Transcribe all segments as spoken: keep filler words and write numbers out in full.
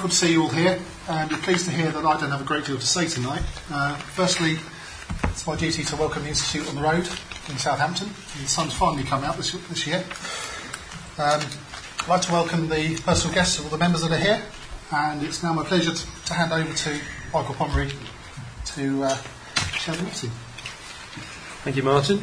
wonderful to see you all here, and you're pleased to hear that I don't have a great deal to say tonight. Uh, firstly, it's my duty to welcome the Institute on the road in Southampton. The sun's finally come out this, this year. Um, I'd like to welcome the personal guests of all the members that are here, and it's now my pleasure to, to hand over to Michael Pomeroy to uh, chair the meeting. Thank you, Martin.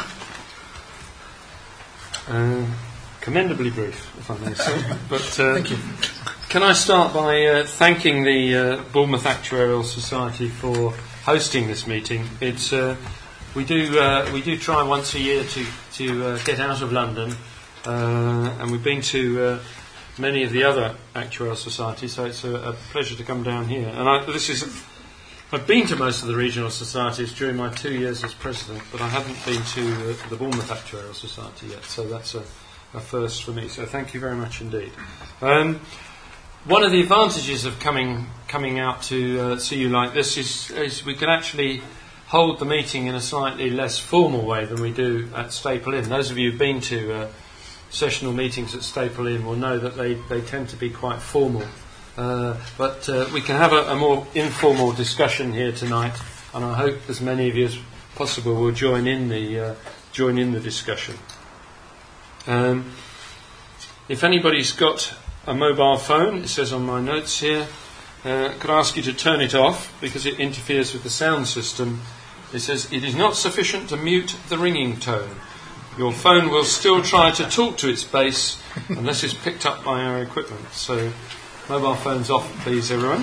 Uh, commendably brief, if I may say. But uh, Thank you. Can I start by uh, thanking the uh, Bournemouth Actuarial Society for hosting this meeting? It's uh, we do uh, we do try once a year to to uh, get out of London, uh, and we've been to uh, many of the other actuarial societies, so it's a, a pleasure to come down here. And I, this is I've been to most of the regional societies during my two years as president, but I haven't been to uh, the Bournemouth Actuarial Society yet, so that's a, a first for me. So thank you very much indeed. Um, One of the advantages of coming coming out to uh, see you like this is, is we can actually hold the meeting in a slightly less formal way than we do at Staple Inn. Those of you who've been to uh, sessional meetings at Staple Inn will know that they, they tend to be quite formal. Uh, but uh, we can have a, a more informal discussion here tonight, and I hope as many of you as possible will join in the uh, join in the discussion. Um, if anybody's got a mobile phone, it says on my notes here, uh, could I ask you to turn it off because it interferes with the sound system. It says it is not sufficient to mute the ringing tone. Your phone will still try to talk to its base unless it's picked up by our equipment. So mobile phones off, please, everyone.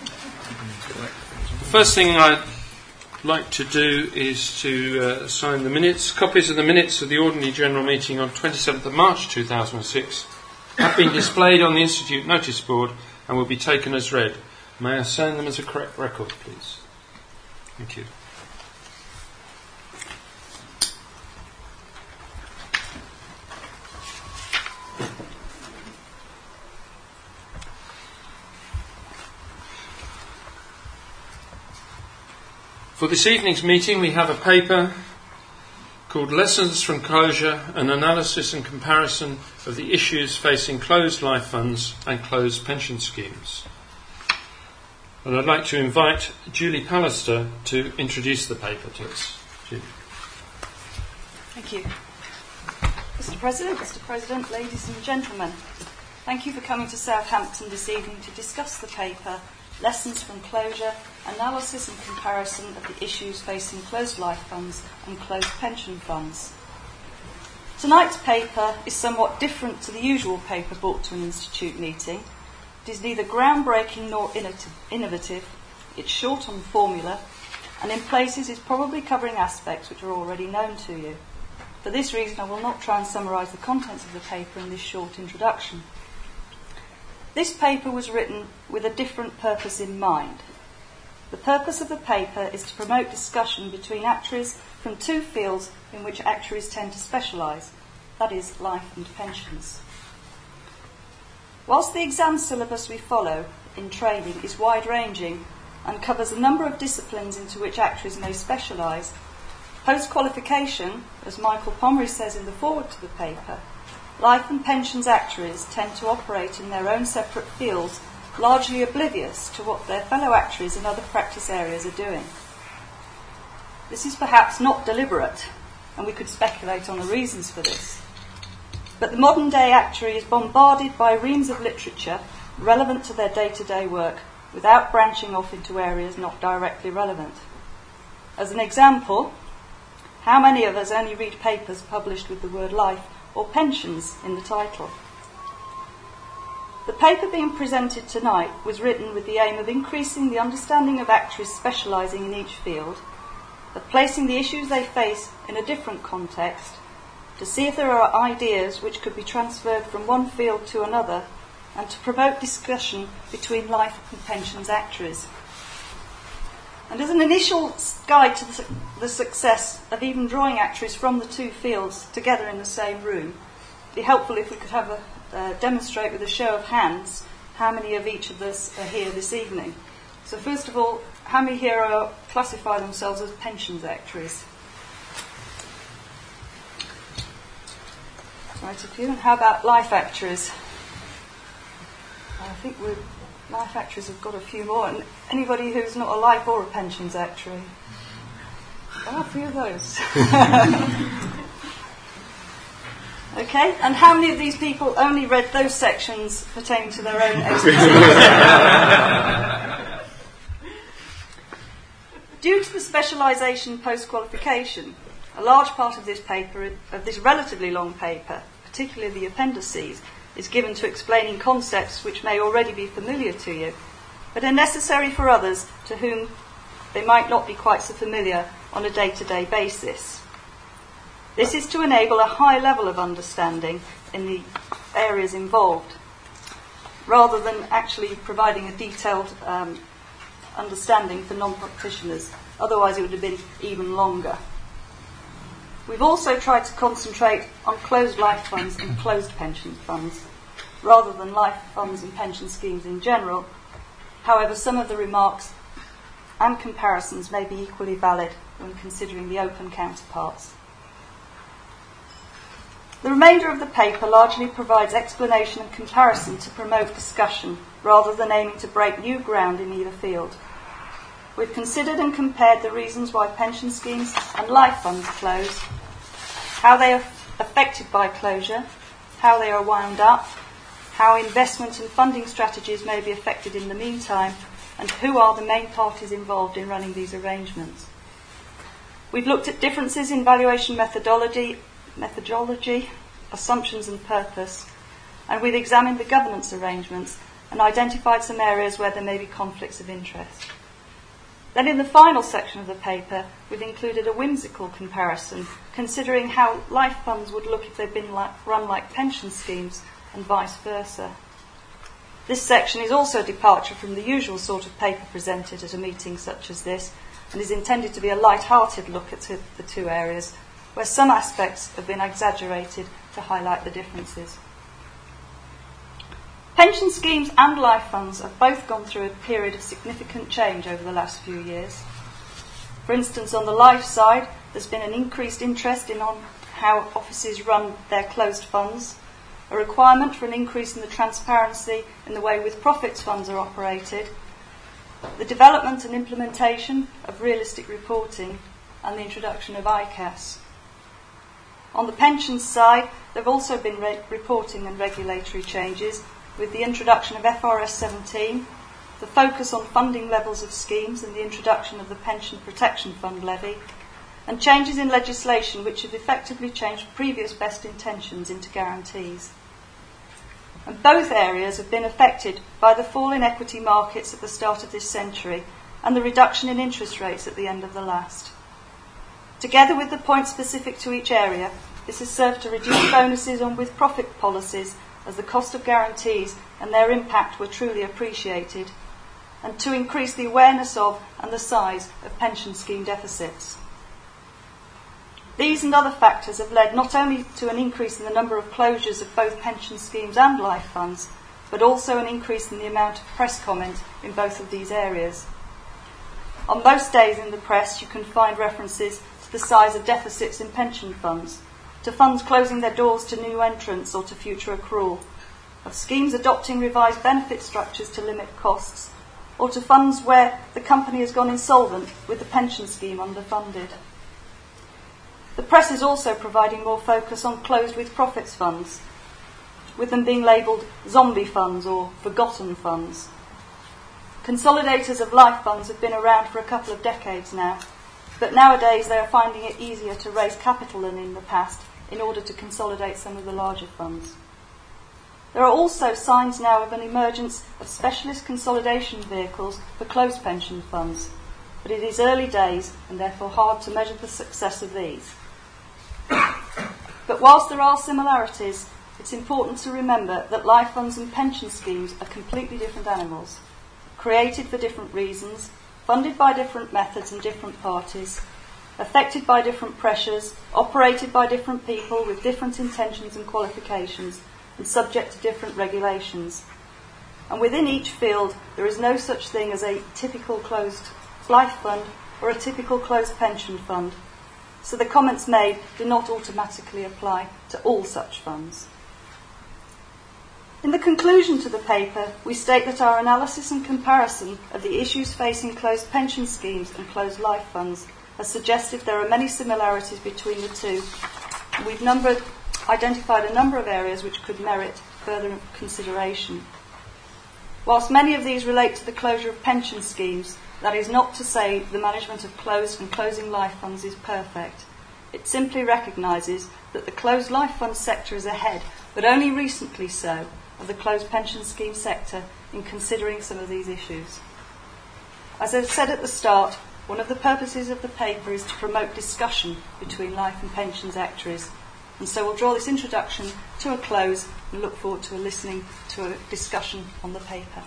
The first thing I'd like to do is to uh, sign the minutes. Copies of the minutes of the ordinary general meeting on twenty-seventh of March two thousand six have been displayed on the Institute notice board and will be taken as read. May I sign them as a correct record, please? Thank you. For this evening's meeting, we have a paper called Lessons from Closure, an Analysis and Comparison of the Issues Facing Closed Life Funds and Closed Pension Schemes. And I'd like to invite Julie Pallister to introduce the paper to us. Julie. Thank you. Mister President, Mister President, ladies and gentlemen, thank you for coming to Southampton this evening to discuss the paper Lessons from Closure, Analysis and Comparison of the Issues Facing Closed Life Funds and Closed Pension Funds. Tonight's paper is somewhat different to the usual paper brought to an institute meeting. It is neither groundbreaking nor innovative. It's short on formula, and in places is probably covering aspects which are already known to you. For this reason, I will not try and summarise the contents of the paper in this short introduction. This paper was written with a different purpose in mind. The purpose of the paper is to promote discussion between actuaries from two fields in which actuaries tend to specialise, that is, life and pensions. Whilst the exam syllabus we follow in training is wide-ranging and covers a number of disciplines into which actuaries may specialise, post-qualification, as Michael Pomeroy says in the foreword to the paper, life and pensions actuaries tend to operate in their own separate fields, largely oblivious to what their fellow actuaries in other practice areas are doing. This is perhaps not deliberate, and we could speculate on the reasons for this. But the modern day actuary is bombarded by reams of literature relevant to their day-to-day work without branching off into areas not directly relevant. As an example, how many of us only read papers published with the word life or pensions in the title? The paper being presented tonight was written with the aim of increasing the understanding of actuaries specialising in each field, of placing the issues they face in a different context, to see if there are ideas which could be transferred from one field to another, and to promote discussion between life and pensions actuaries. And as an initial guide to the, the success of even drawing actuaries from the two fields together in the same room, it'd be helpful if we could have a uh, demonstrate with a show of hands how many of each of us are here this evening. So first of all, how many here are, classify themselves as pensions actuaries? Right, a few. And how about life actuaries? I think we're life actuaries have got a few more. And anybody who's not a life or a pensions actuary? There are a few of those. Okay, and how many of these people only read those sections pertaining to their own expertise? Due to the specialisation post-qualification, a large part of this paper, of this relatively long paper, particularly the appendices, is given to explaining concepts which may already be familiar to you, but are necessary for others to whom they might not be quite so familiar on a day-to-day basis. This is to enable a high level of understanding in the areas involved, rather than actually providing a detailed um, understanding for non-practitioners. Otherwise it would have been even longer. We've also tried to concentrate on closed life funds and closed pension funds, rather than life funds and pension schemes in general. However, some of the remarks and comparisons may be equally valid when considering the open counterparts. The remainder of the paper largely provides explanation and comparison to promote discussion, rather than aiming to break new ground in either field. We've considered and compared the reasons why pension schemes and life funds close, how they are affected by closure, how they are wound up, how investment and funding strategies may be affected in the meantime, and who are the main parties involved in running these arrangements. We've looked at differences in valuation methodology, methodology, assumptions and purpose, and we've examined the governance arrangements and identified some areas where there may be conflicts of interest. Then in the final section of the paper, we've included a whimsical comparison, considering how life funds would look if they'd been like, run like pension schemes and vice versa. This section is also a departure from the usual sort of paper presented at a meeting such as this, and is intended to be a light-hearted look at the two areas, where some aspects have been exaggerated to highlight the differences. Pension schemes and life funds have both gone through a period of significant change over the last few years. For instance, on the life side, there's been an increased interest in on how offices run their closed funds, a requirement for an increase in the transparency in the way with profits funds are operated, the development and implementation of realistic reporting, and the introduction of I C A S. On the pensions side, there have also been re- reporting and regulatory changes, with the introduction of F R S seventeen, the focus on funding levels of schemes and the introduction of the Pension Protection Fund levy, and changes in legislation which have effectively changed previous best intentions into guarantees. And both areas have been affected by the fall in equity markets at the start of this century and the reduction in interest rates at the end of the last. Together with the points specific to each area, this has served to reduce bonuses on with-profit policies as the cost of guarantees and their impact were truly appreciated, and to increase the awareness of and the size of pension scheme deficits. These and other factors have led not only to an increase in the number of closures of both pension schemes and life funds, but also an increase in the amount of press comment in both of these areas. On most days in the press, you can find references to the size of deficits in pension funds, to funds closing their doors to new entrants or to future accrual, of schemes adopting revised benefit structures to limit costs, or to funds where the company has gone insolvent with the pension scheme underfunded. The press is also providing more focus on closed with profits funds, with them being labelled zombie funds or forgotten funds. Consolidators of life funds have been around for a couple of decades now, but nowadays they are finding it easier to raise capital than in the past in order to consolidate some of the larger funds. There are also signs now of an emergence of specialist consolidation vehicles for closed pension funds, but it is early days and therefore hard to measure the success of these. But whilst there are similarities, it's important to remember that life funds and pension schemes are completely different animals, created for different reasons, funded by different methods and different parties, affected by different pressures, operated by different people with different intentions and qualifications, and subject to different regulations. And within each field, there is no such thing as a typical closed life fund or a typical closed pension fund. So the comments made do not automatically apply to all such funds. In the conclusion to the paper, we state that our analysis and comparison of the issues facing closed pension schemes and closed life funds has suggested there are many similarities between the two, and we've numbered, identified a number of areas which could merit further consideration. Whilst many of these relate to the closure of pension schemes, that is not to say the management of closed and closing life funds is perfect. It simply recognises that the closed life fund sector is ahead, but only recently so, of the closed pension scheme sector in considering some of these issues. As I said at the start, one of the purposes of the paper is to promote discussion between life and pensions actuaries, and so we'll draw this introduction to a close and look forward to listening to a discussion on the paper.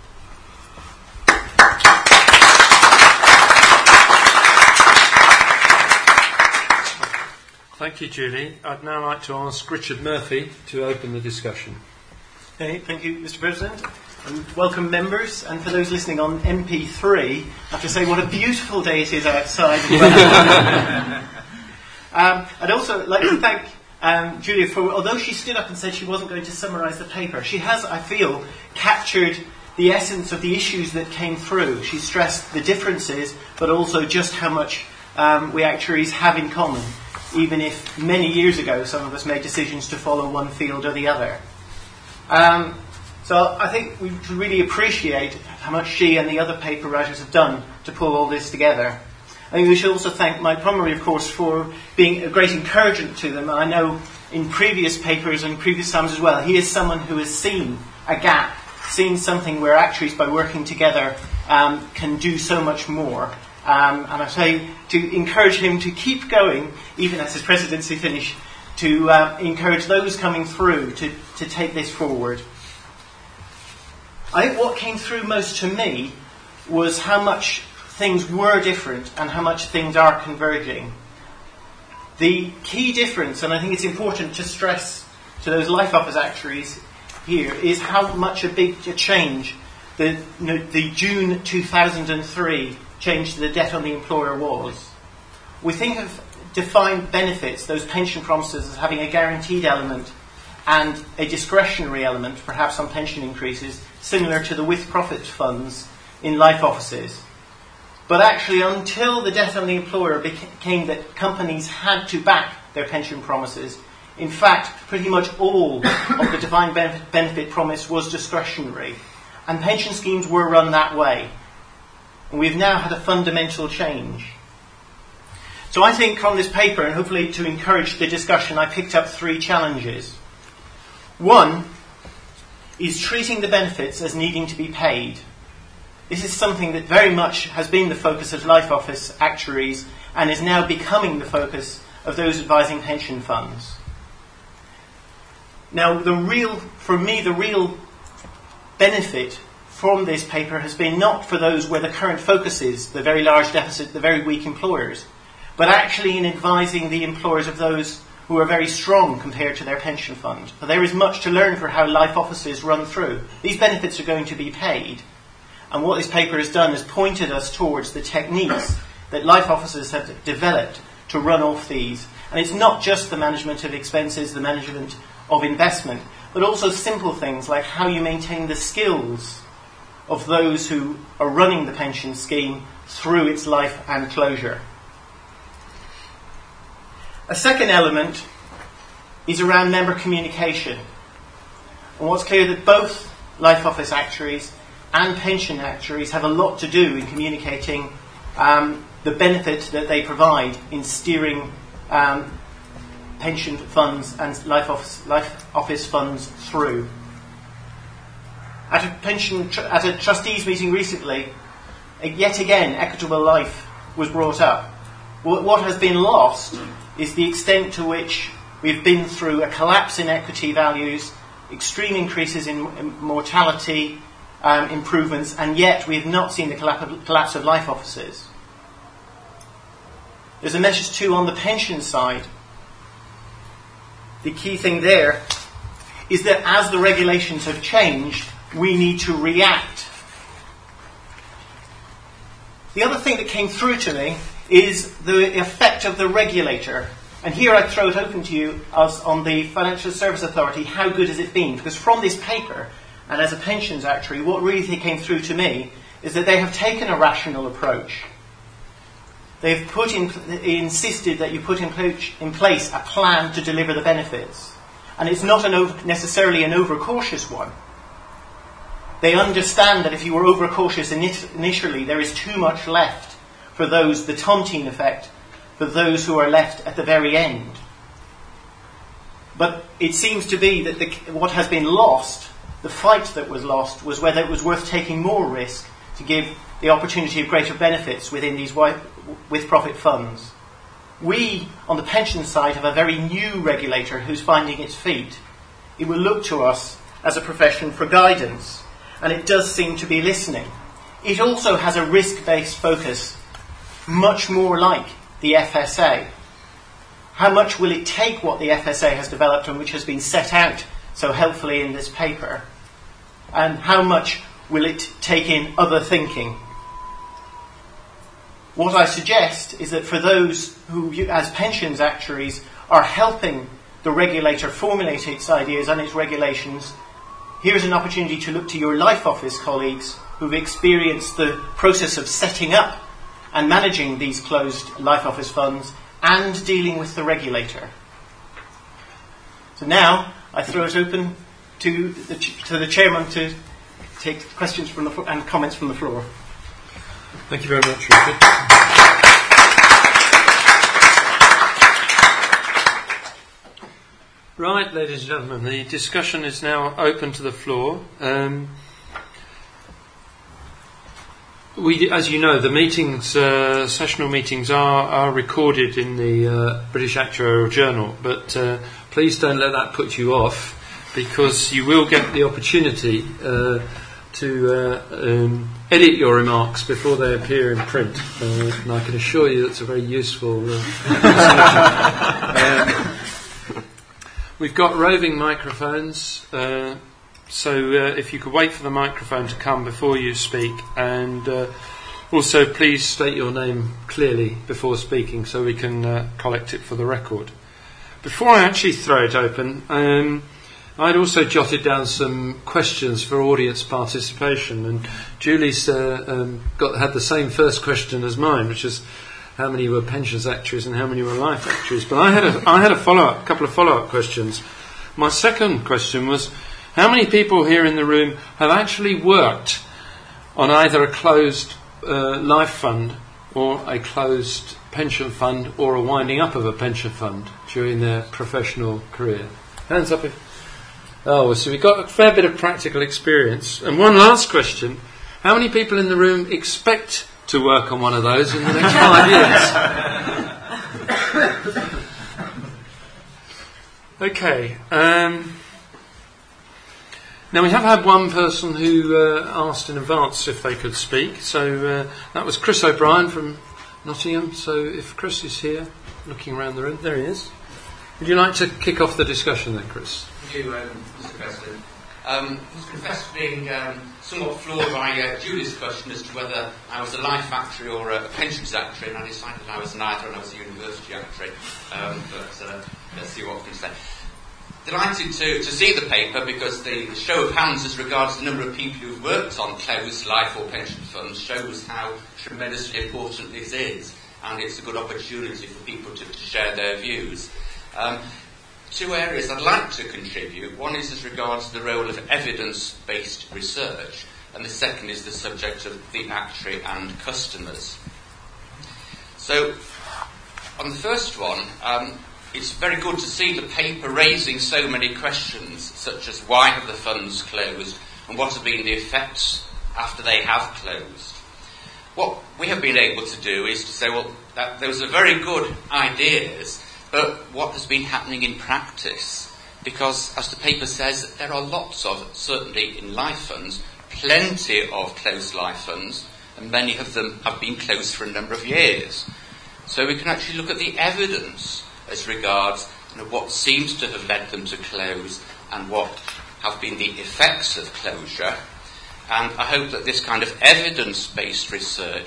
Thank you, Julie. I'd now like to ask Richard Murphy to open the discussion. Okay, thank you, Mister President, and welcome members. And for those listening on M P three, I have to say what a beautiful day it is outside. um, I'd also like to thank um, Julia for, although she stood up and said she wasn't going to summarise the paper, she has, I feel, captured the essence of the issues that came through. She stressed the differences, but also just how much um, we actuaries have in common, even if many years ago some of us made decisions to follow one field or the other. Um, so I think we should really appreciate how much she and the other paper writers have done to pull all this together. I think we should also thank Mike Pomeroy, of course, for being a great encouragement to them. I know in previous papers and previous times as well, he is someone who has seen a gap, seen something where actuaries, by working together, um, can do so much more. Um, and I say to encourage him to keep going, even as his presidency finished, to uh, encourage those coming through to, to take this forward. I think what came through most to me was how much things were different and how much things are converging. The key difference, and I think it's important to stress to those life office actuaries here, is how much a big a change the, you know, the June two thousand three change to the debt on the employer was. We think of defined benefits, those pension promises, as having a guaranteed element and a discretionary element, perhaps on pension increases, similar to the with-profit funds in life offices. But actually, until the debt on the employer became that companies had to back their pension promises, in fact, pretty much all of the defined benefit, benefit promise was discretionary. And pension schemes were run that way. And we've now had a fundamental change. So I think from this paper, and hopefully to encourage the discussion, I picked up three challenges. One is treating the benefits as needing to be paid. This is something that very much has been the focus of life office actuaries and is now becoming the focus of those advising pension funds. Now, the real, for me, the real benefit from this paper has been not for those where the current focus is, the very large deficit, the very weak employers, but actually in advising the employers of those who are very strong compared to their pension fund. But there is much to learn for how life offices run through. These benefits are going to be paid. And what this paper has done is pointed us towards the techniques that life offices have developed to run off these. And it's not just the management of expenses, the management of investment, but also simple things like how you maintain the skills of those who are running the pension scheme through its life and closure. A second element is around member communication. And what's clear that both life office actuaries and pension actuaries have a lot to do in communicating um, the benefit that they provide in steering um, pension funds and life office, life office funds through. At a pension tr- at a trustees meeting recently, yet again, equitable life was brought up. What has been lost is the extent to which we've been through a collapse in equity values, extreme increases in mortality um, improvements, and yet we have not seen the collapse of life offices. There's a message too on the pension side. The key thing there is that as the regulations have changed, we need to react. The other thing that came through to me is the effect of the regulator. And here I throw it open to you as on the Financial Service Authority, how good has it been? Because from this paper, and as a pensions actuary, what really came through to me is that they have taken a rational approach. They've put in, insisted that you put in, pl- in place a plan to deliver the benefits. And it's not an over, necessarily an overcautious one. They understand that if you were overcautious ini- initially, there is too much left for those, the tontine effect, for those who are left at the very end. But it seems to be that the, what has been lost, the fight that was lost, was whether it was worth taking more risk to give the opportunity of greater benefits within these with-profit funds. We, on the pension side, have a very new regulator who's finding its feet. It will look to us as a profession for guidance, and it does seem to be listening. It also has a risk-based focus, much more like the F S A. How much will it take what the F S A has developed and which has been set out so helpfully in this paper? And how much will it take in other thinking? What I suggest is that for those who, as pensions actuaries, are helping the regulator formulate its ideas and its regulations, here's an opportunity to look to your Life Office colleagues who've experienced the process of setting up and managing these closed Life Office funds and dealing with the regulator. So now I throw it open to the, to the chairman to take questions from the fo- and comments from the floor. Thank you very much, Richard. Right, ladies and gentlemen, the discussion is now open to the floor. Um, we, as you know, the meetings, uh, sessional meetings, are, are recorded in the uh, British Actuarial Journal, but uh, please don't let that put you off, because you will get the opportunity uh, to uh, um, edit your remarks before they appear in print, uh, and I can assure you that's a very useful uh, um, we've got roving microphones, uh, so uh, if you could wait for the microphone to come before you speak, and uh, also please state your name clearly before speaking so we can uh, collect it for the record. Before I actually throw it open, um, I'd also jotted down some questions for audience participation, and Julie's uh, um, got had the same first question as mine, which is how many were pensions actuaries and how many were life actuaries. But I had a I had a follow-up, couple of follow-up questions. My second question was, how many people here in the room have actually worked on either a closed uh, life fund or a closed pension fund or a winding up of a pension fund during their professional career? Hands up if... Oh, so we've got a fair bit of practical experience. And one last question. How many people in the room expect to work on one of those in the next five years? Okay. Um, now, we have had one person who uh, asked in advance if they could speak. So uh, that was Chris O'Brien from Nottingham. So if Chris is here, looking around the room, there he is. Would you like to kick off the discussion then, Chris? Thank you, um, Mister President. Um, I must confess to being um, somewhat floored by uh, Julie's question as to whether I was a life actuary or a pensions actuary, and I decided I was neither, and I was a university actuary. Um, but uh, let's see what we can say. Delighted to, to see the paper, because the show of hands as regards the number of people who've worked on closed life or pension funds shows how tremendously important this is, and it's a good opportunity for people to, to share their views. Um, Two areas I'd like to contribute. One is as regards the role of evidence-based research, and the second is the subject of the actuary and customers. So, on the first one, um, it's very good to see the paper raising so many questions, such as why have the funds closed, and what have been the effects after they have closed. What we have been able to do is to say, well, that those are very good ideas, but what has been happening in practice? Because, as the paper says, there are lots of, certainly in life funds, plenty of closed life funds, and many of them have been closed for a number of years. So we can actually look at the evidence as regards, you know, what seems to have led them to close and what have been the effects of closure. And I hope that this kind of evidence-based research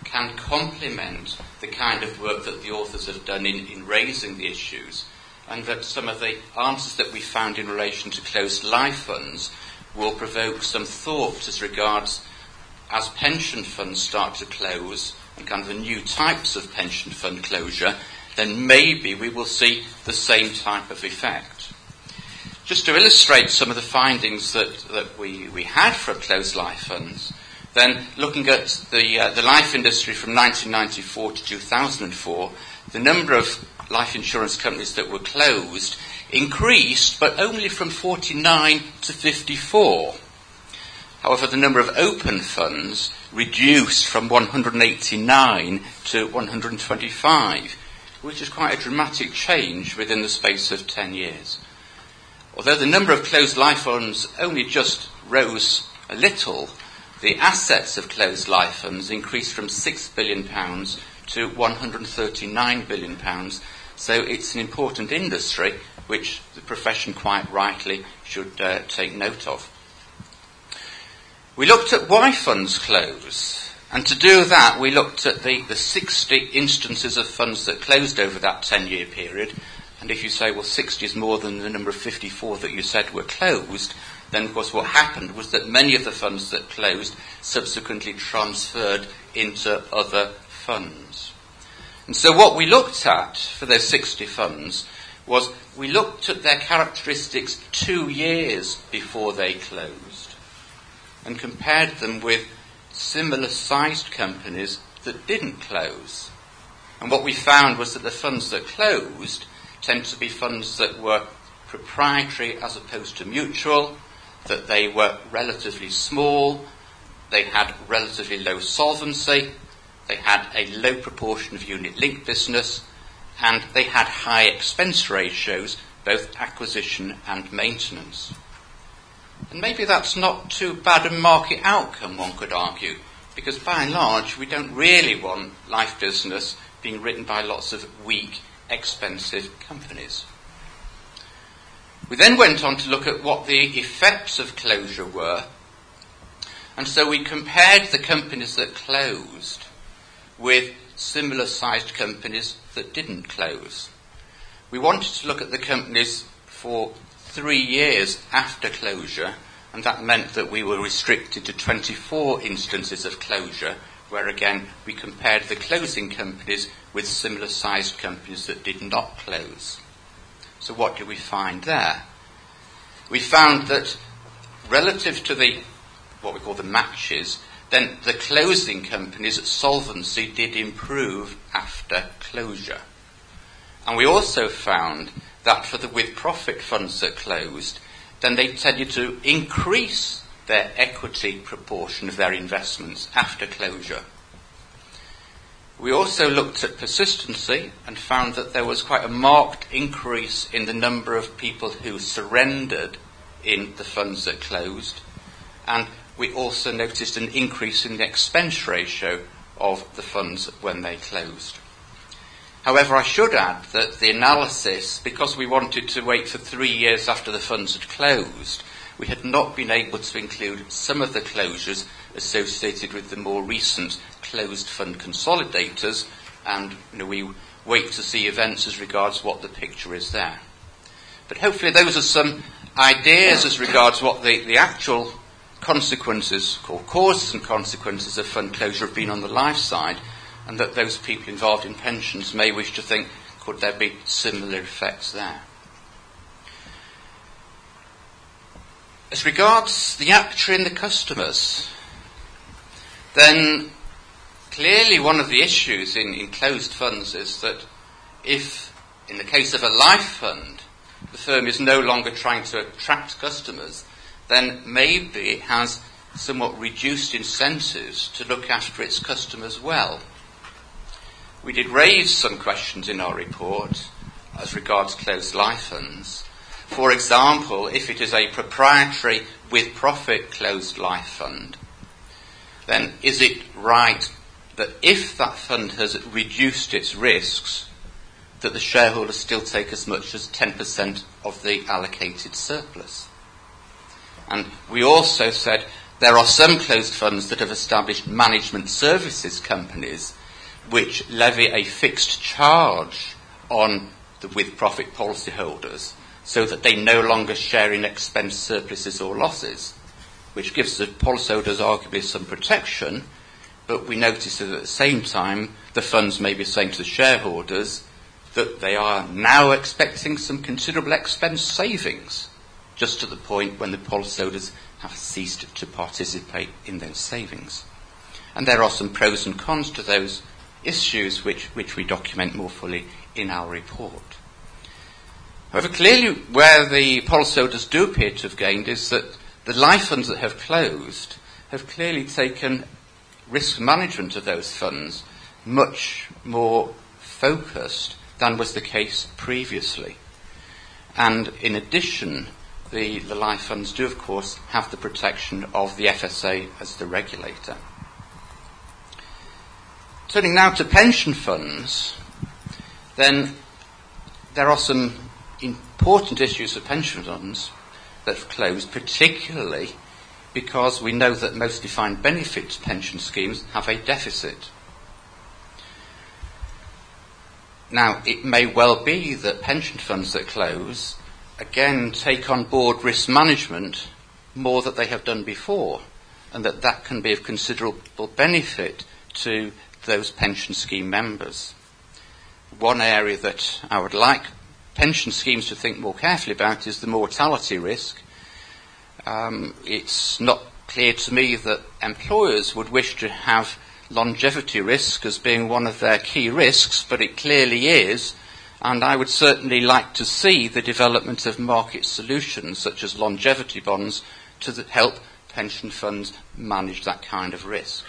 can complement the kind of work that the authors have done in, in raising the issues, and that some of the answers that we found in relation to closed life funds will provoke some thought as regards as pension funds start to close and kind of the new types of pension fund closure, then maybe we will see the same type of effect. Just to illustrate some of the findings that, that we, we had for closed life funds, then looking at the, uh, the life industry from nineteen ninety-four to two thousand four, the number of life insurance companies that were closed increased, but only from forty-nine to fifty-four. However, the number of open funds reduced from one hundred eighty-nine to one hundred twenty-five, which is quite a dramatic change within the space of ten years. Although the number of closed life funds only just rose a little, the assets of closed life funds increased from six billion pounds to one hundred thirty-nine billion pounds, so it's an important industry which the profession quite rightly should uh, take note of. We looked at why funds close, and to do that we looked at the, the sixty instances of funds that closed over that ten-year period, and if you say, well, sixty is more than the number of fifty-four that you said were closed, then of course what happened was that many of the funds that closed subsequently transferred into other funds. And so what we looked at for those sixty funds was we looked at their characteristics two years before they closed and compared them with similar sized companies that didn't close. And what we found was that the funds that closed tend to be funds that were proprietary as opposed to mutual, that they were relatively small, they had relatively low solvency, they had a low proportion of unit-linked business, and they had high expense ratios, both acquisition and maintenance. And maybe that's not too bad a market outcome, one could argue, because by and large we don't really want life business being written by lots of weak, expensive companies. We then went on to look at what the effects of closure were, and so we compared the companies that closed with similar sized companies that didn't close. We wanted to look at the companies for three years after closure, and that meant that we were restricted to twenty-four instances of closure, where again we compared the closing companies with similar sized companies that did not close. So what did we find there? We found that relative to the what we call the matches, then the closing company's solvency did improve after closure. And we also found that for the with-profit funds that closed, then they tended to increase their equity proportion of their investments after closure. We also looked at persistency and found that there was quite a marked increase in the number of people who surrendered in the funds that closed, and we also noticed an increase in the expense ratio of the funds when they closed. However, I should add that the analysis, because we wanted to wait for three years after the funds had closed, we had not been able to include some of the closures associated with the more recent closed fund consolidators, and you know, we wait to see events as regards what the picture is there. But hopefully those are some ideas as regards what the, the actual consequences, or causes and consequences of fund closure have been on the life side, and that those people involved in pensions may wish to think, could there be similar effects there? As regards the actuary and the customers, then clearly one of the issues in, in closed funds is that if, in the case of a life fund, the firm is no longer trying to attract customers, then maybe it has somewhat reduced incentives to look after its customers well. We did raise some questions in our report as regards closed life funds. For example, if it is a proprietary with-profit closed life fund, then is it right that if that fund has reduced its risks, that the shareholders still take as much as ten percent of the allocated surplus? And we also said there are some closed funds that have established management services companies which levy a fixed charge on the with-profit policyholders so that they no longer share in expense surpluses or losses, which gives the policyholders arguably some protection, but we notice that at the same time the funds may be saying to the shareholders that they are now expecting some considerable expense savings, just at the point when the policyholders have ceased to participate in those savings. And there are some pros and cons to those issues which, which we document more fully in our report. However, clearly where the policyholders do appear to have gained is that the life funds that have closed have clearly taken risk management of those funds much more focused than was the case previously. And in addition, the, the life funds do, of course, have the protection of the F S A as the regulator. Turning now to pension funds, then there are some important issues for pension funds that have closed, particularly because we know that most defined benefit pension schemes have a deficit. Now, it may well be that pension funds that close, again, take on board risk management more than they have done before, and that that can be of considerable benefit to those pension scheme members. One area that I would like pension schemes to think more carefully about is the mortality risk. Um, it's not clear to me that employers would wish to have longevity risk as being one of their key risks, but it clearly is, and I would certainly like to see the development of market solutions such as longevity bonds to the, help pension funds manage that kind of risk.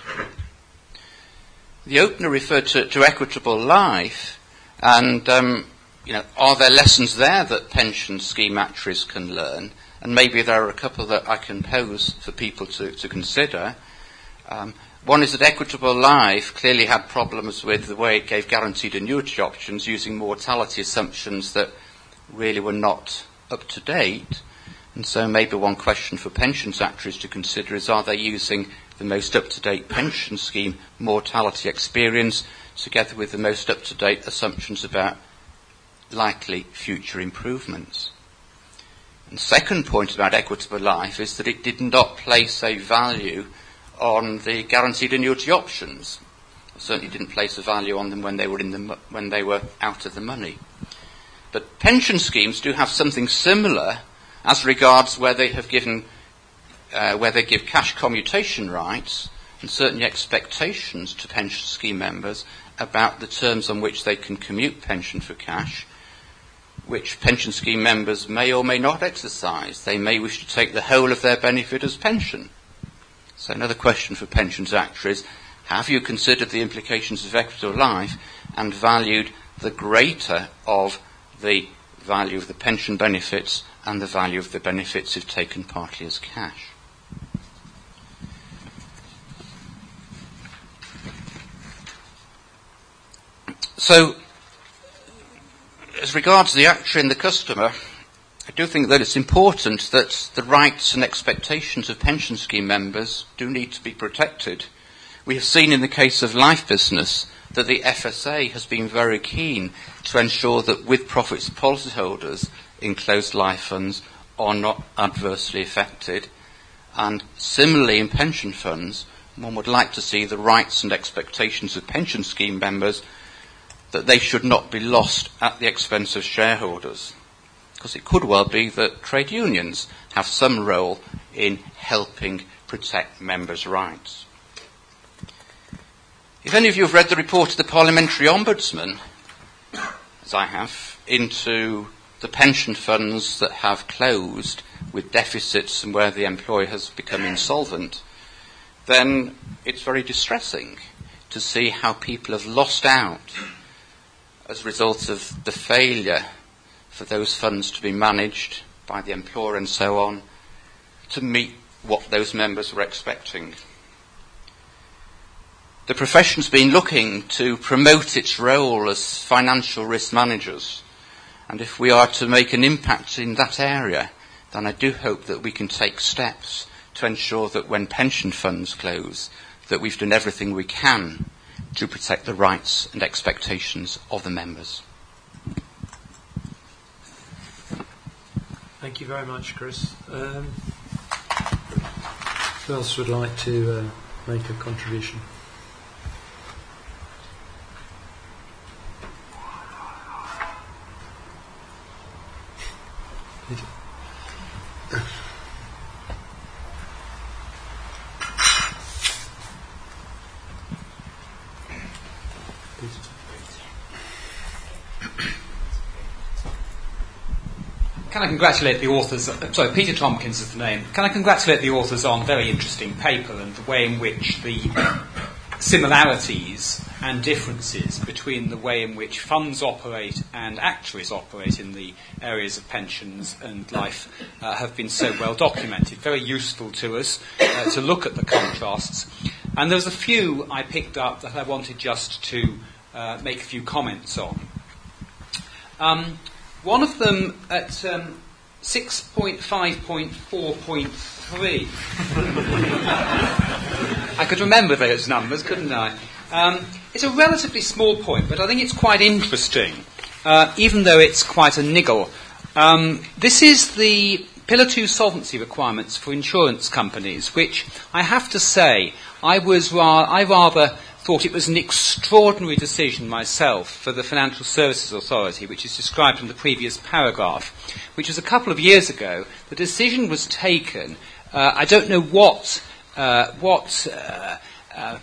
The opener referred to, to Equitable Life, and um, you know, are there lessons there that pension scheme actuaries can learn? And maybe there are a couple that I can pose for people to, to consider. Um, One is that Equitable Life clearly had problems with the way it gave guaranteed annuity options using mortality assumptions that really were not up to date. And so maybe one question for pensions actuaries to consider is, are they using the most up-to-date pension scheme mortality experience together with the most up-to-date assumptions about likely future improvements? And the second point about Equitable Life is that it did not place a value on the guaranteed annuity options. It certainly didn't place a value on them when they were in the when they were out of the money. But pension schemes do have something similar as regards where they have given uh, where they give cash commutation rights and certainly expectations to pension scheme members about the terms on which they can commute pension for cash, which pension scheme members may or may not exercise. They may wish to take the whole of their benefit as pension. So another question for pensions actuaries, have you considered the implications of Equitable Life and valued the greater of the value of the pension benefits and the value of the benefits if taken partly as cash? So, as regards the actuary and the customer, I do think that it's important that the rights and expectations of pension scheme members do need to be protected. We have seen in the case of life business that the F S A has been very keen to ensure that with-profits policyholders in closed life funds are not adversely affected. And similarly in pension funds, one would like to see the rights and expectations of pension scheme members that they should not be lost at the expense of shareholders. Because it could well be that trade unions have some role in helping protect members' rights. If any of you have read the report of the Parliamentary Ombudsman, as I have, into the pension funds that have closed with deficits and where the employer has become insolvent, then it's very distressing to see how people have lost out as a result of the failure for those funds to be managed by the employer and so on to meet what those members were expecting. The profession's been looking to promote its role as financial risk managers, and if we are to make an impact in that area, then I do hope that we can take steps to ensure that when pension funds close, that we've done everything we can to protect the rights and expectations of the members. Thank you very much, Chris. Um, who else would like to uh, make a contribution? Can I congratulate the authors, uh, sorry, Peter Tompkins is the name. Can I congratulate the authors on a very interesting paper and the way in which the similarities and differences between the way in which funds operate and actuaries operate in the areas of pensions and life uh, have been so well documented. Very useful to us uh, to look at the contrasts. And there's a few I picked up that I wanted just to uh, make a few comments on. Um, One of them at um, six point five point four point three. I could remember those numbers, couldn't I? Um, it's a relatively small point, but I think it's quite interesting, uh, even though it's quite a niggle. Um, this is the Pillar two solvency requirements for insurance companies, which I have to say I was ra- I rather thought it was an extraordinary decision myself for the Financial Services Authority, which is described in the previous paragraph, which was a couple of years ago. The decision was taken. Uh, I don't know what uh, what uh, uh,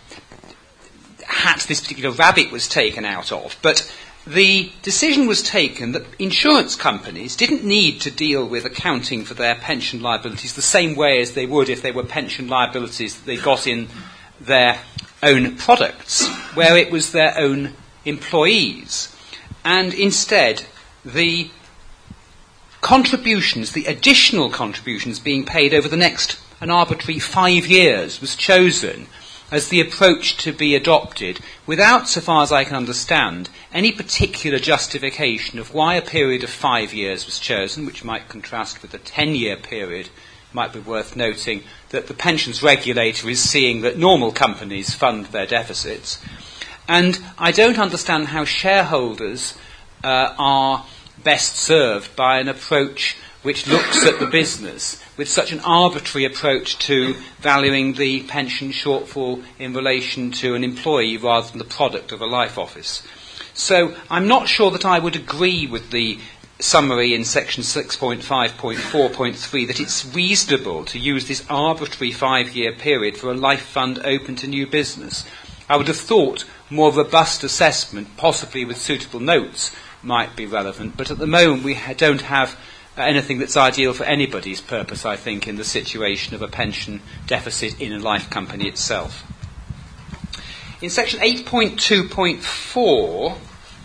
hat this particular rabbit was taken out of, but the decision was taken that insurance companies didn't need to deal with accounting for their pension liabilities the same way as they would if they were pension liabilities that they got in their own products, where it was their own employees. And instead, the contributions, the additional contributions being paid over the next, an arbitrary five years, was chosen as the approach to be adopted without, so far as I can understand, any particular justification of why a period of five years was chosen, which might contrast with a ten-year period. Might be worth noting that the pensions regulator is seeing that normal companies fund their deficits. And I don't understand how shareholders uh, are best served by an approach which looks at the business with such an arbitrary approach to valuing the pension shortfall in relation to an employee rather than the product of a life office. So I'm not sure that I would agree with the summary in section six point five point four point three that it's reasonable to use this arbitrary five-year period for a life fund open to new business. I would have thought more robust assessment, possibly with suitable notes, might be relevant, but at the moment we ha- don't have uh, anything that's ideal for anybody's purpose, I think, in the situation of a pension deficit in a life company itself. In section eight point two point four,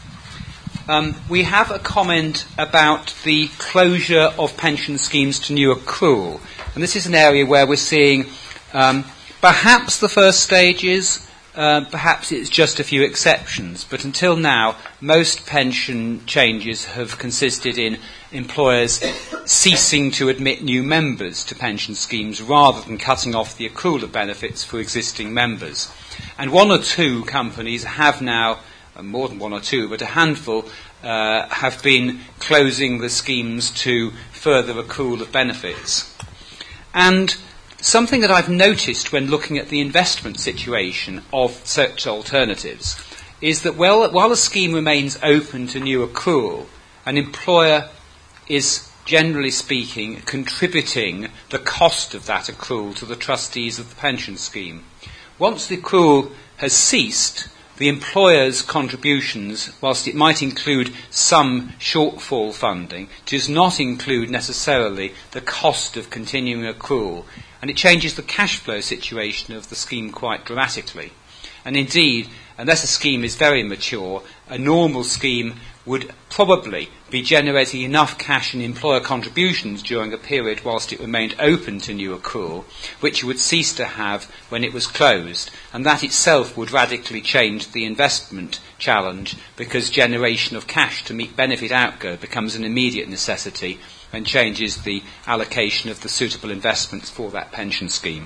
Um, we have a comment about the closure of pension schemes to new accrual. And this is an area where we're seeing um, perhaps the first stages, uh, perhaps it's just a few exceptions. But until now, most pension changes have consisted in employers ceasing to admit new members to pension schemes rather than cutting off the accrual of benefits for existing members. And one or two companies have now, more than one or two, but a handful, uh, have been closing the schemes to further accrual of benefits. And something that I've noticed when looking at the investment situation of such alternatives is that while, while a scheme remains open to new accrual, an employer is, generally speaking, contributing the cost of that accrual to the trustees of the pension scheme. Once the accrual has ceased, the employer's contributions, whilst it might include some shortfall funding, does not include necessarily the cost of continuing accrual, and it changes the cash flow situation of the scheme quite dramatically. And indeed, unless a scheme is very mature, a normal scheme would probably be generating enough cash in employer contributions during a period whilst it remained open to new accrual, which it would cease to have when it was closed, and that itself would radically change the investment challenge because generation of cash to meet benefit outgo becomes an immediate necessity and changes the allocation of the suitable investments for that pension scheme.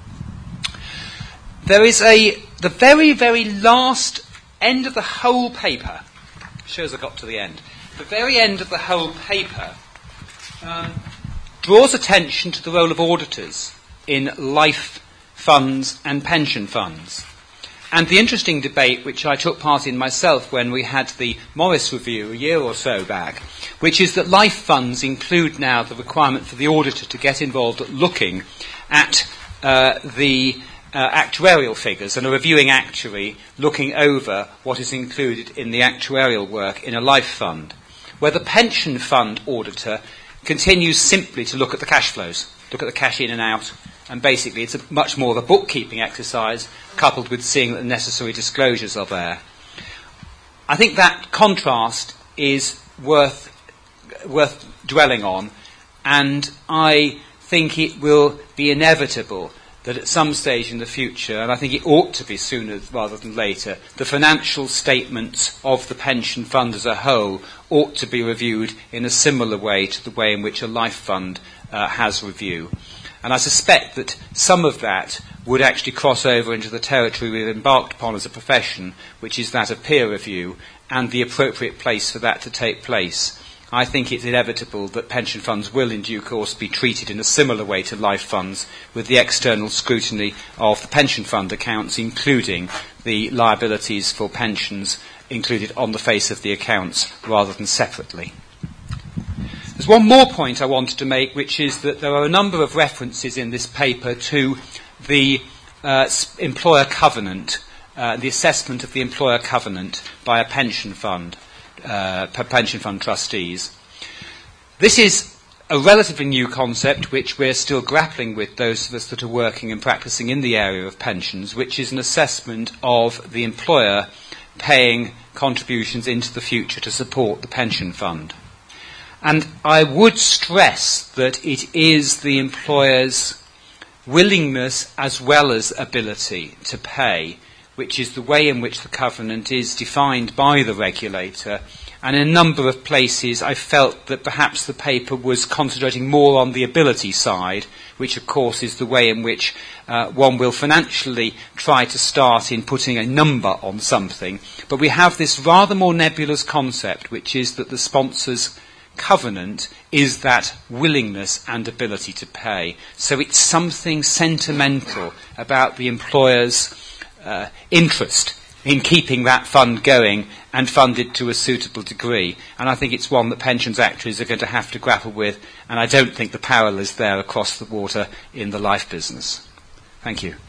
There is a, the very, very last end of the whole paper, shows I got to the end, the very end of the whole paper um, draws attention to the role of auditors in life funds and pension funds. And the interesting debate which I took part in myself when we had the Morris Review a year or so back, which is that life funds include now the requirement for the auditor to get involved at looking at uh, the uh, actuarial figures and a reviewing actuary looking over what is included in the actuarial work in a life fund, where the pension fund auditor continues simply to look at the cash flows, look at the cash in and out, and basically it's a much more of a bookkeeping exercise coupled with seeing that the necessary disclosures are there. I think that contrast is worth worth dwelling on, and I think it will be inevitable that at some stage in the future, and I think it ought to be sooner rather than later, the financial statements of the pension fund as a whole ought to be reviewed in a similar way to the way in which a life fund uh, has review. And I suspect that some of that would actually cross over into the territory we've embarked upon as a profession, which is that of peer review, and the appropriate place for that to take place. I think it's inevitable that pension funds will in due course be treated in a similar way to life funds, with the external scrutiny of the pension fund accounts, including the liabilities for pensions included on the face of the accounts rather than separately. There's one more point I wanted to make, which is that there are a number of references in this paper to the uh, employer covenant, uh, the assessment of the employer covenant by a pension fund, uh, pension fund trustees. This is a relatively new concept which we're still grappling with, those of us that are working and practicing in the area of pensions, which is an assessment of the employer paying contributions into the future to support the pension fund. And I would stress that it is the employer's willingness as well as ability to pay, which is the way in which the covenant is defined by the regulator. And in a number of places I felt that perhaps the paper was concentrating more on the ability side, which of course is the way in which uh, one will financially try to start in putting a number on something. But we have this rather more nebulous concept, which is that the sponsor's covenant is that willingness and ability to pay. So it's something sentimental about the employer's uh, interest in keeping that fund going and funded to a suitable degree. And I think it's one that pensions actuaries are going to have to grapple with, and I don't think the parallel is there across the water in the life business. Thank you.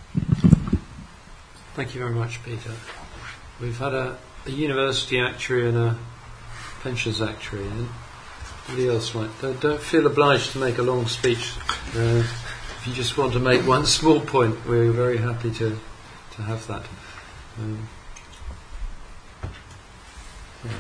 Thank you very much, Peter. We've had a, a university actuary and a pensions actuary. Anybody else like? Don't, don't feel obliged to make a long speech. Uh, if you just want to make one small point, we're very happy to to have that. Um, yeah.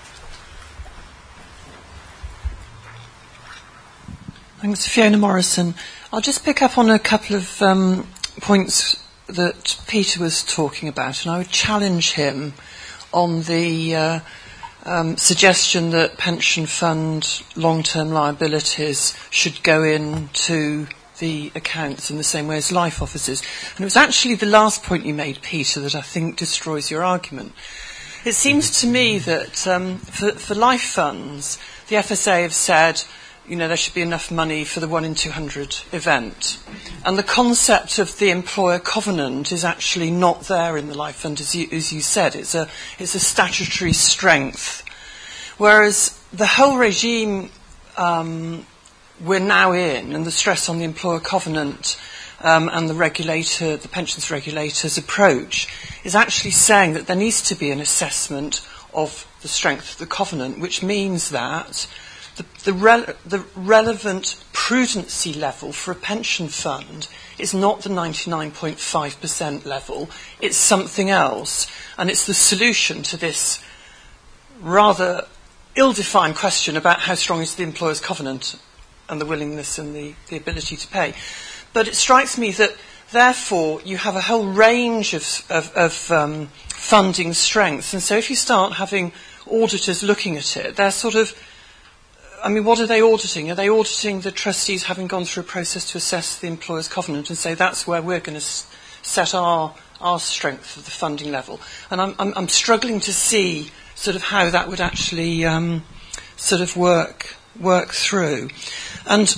Thanks, Fiona Morrison. I'll just pick up on a couple of um, points that Peter was talking about, and I would challenge him on the uh, um, suggestion that pension fund long-term liabilities should go into the accounts in the same way as life offices. And it was actually the last point you made, Peter, that I think destroys your argument. It seems to me that um, for, for life funds, the F S A have said, you know, there should be enough money for the one in two hundred event. And the concept of the employer covenant is actually not there in the life fund, as you, as you said. It's a, it's a statutory strength. Whereas the whole regime um, we're now in, and the stress on the employer covenant um, and the regulator, the pensions regulator's approach, is actually saying that there needs to be an assessment of the strength of the covenant, which means that the, the, re- the relevant prudency level for a pension fund is not the ninety-nine point five percent level, it's something else. And it's the solution to this rather ill-defined question about how strong is the employer's covenant and the willingness and the, the ability to pay. But it strikes me that, therefore, you have a whole range of, of, of um, funding strengths. And so if you start having auditors looking at it, they're sort of I mean, what are they auditing? Are they auditing the trustees having gone through a process to assess the employer's covenant and say that's where we're going to s- set our our strength of the funding level? And I'm, I'm, I'm struggling to see sort of how that would actually um, sort of work work through. And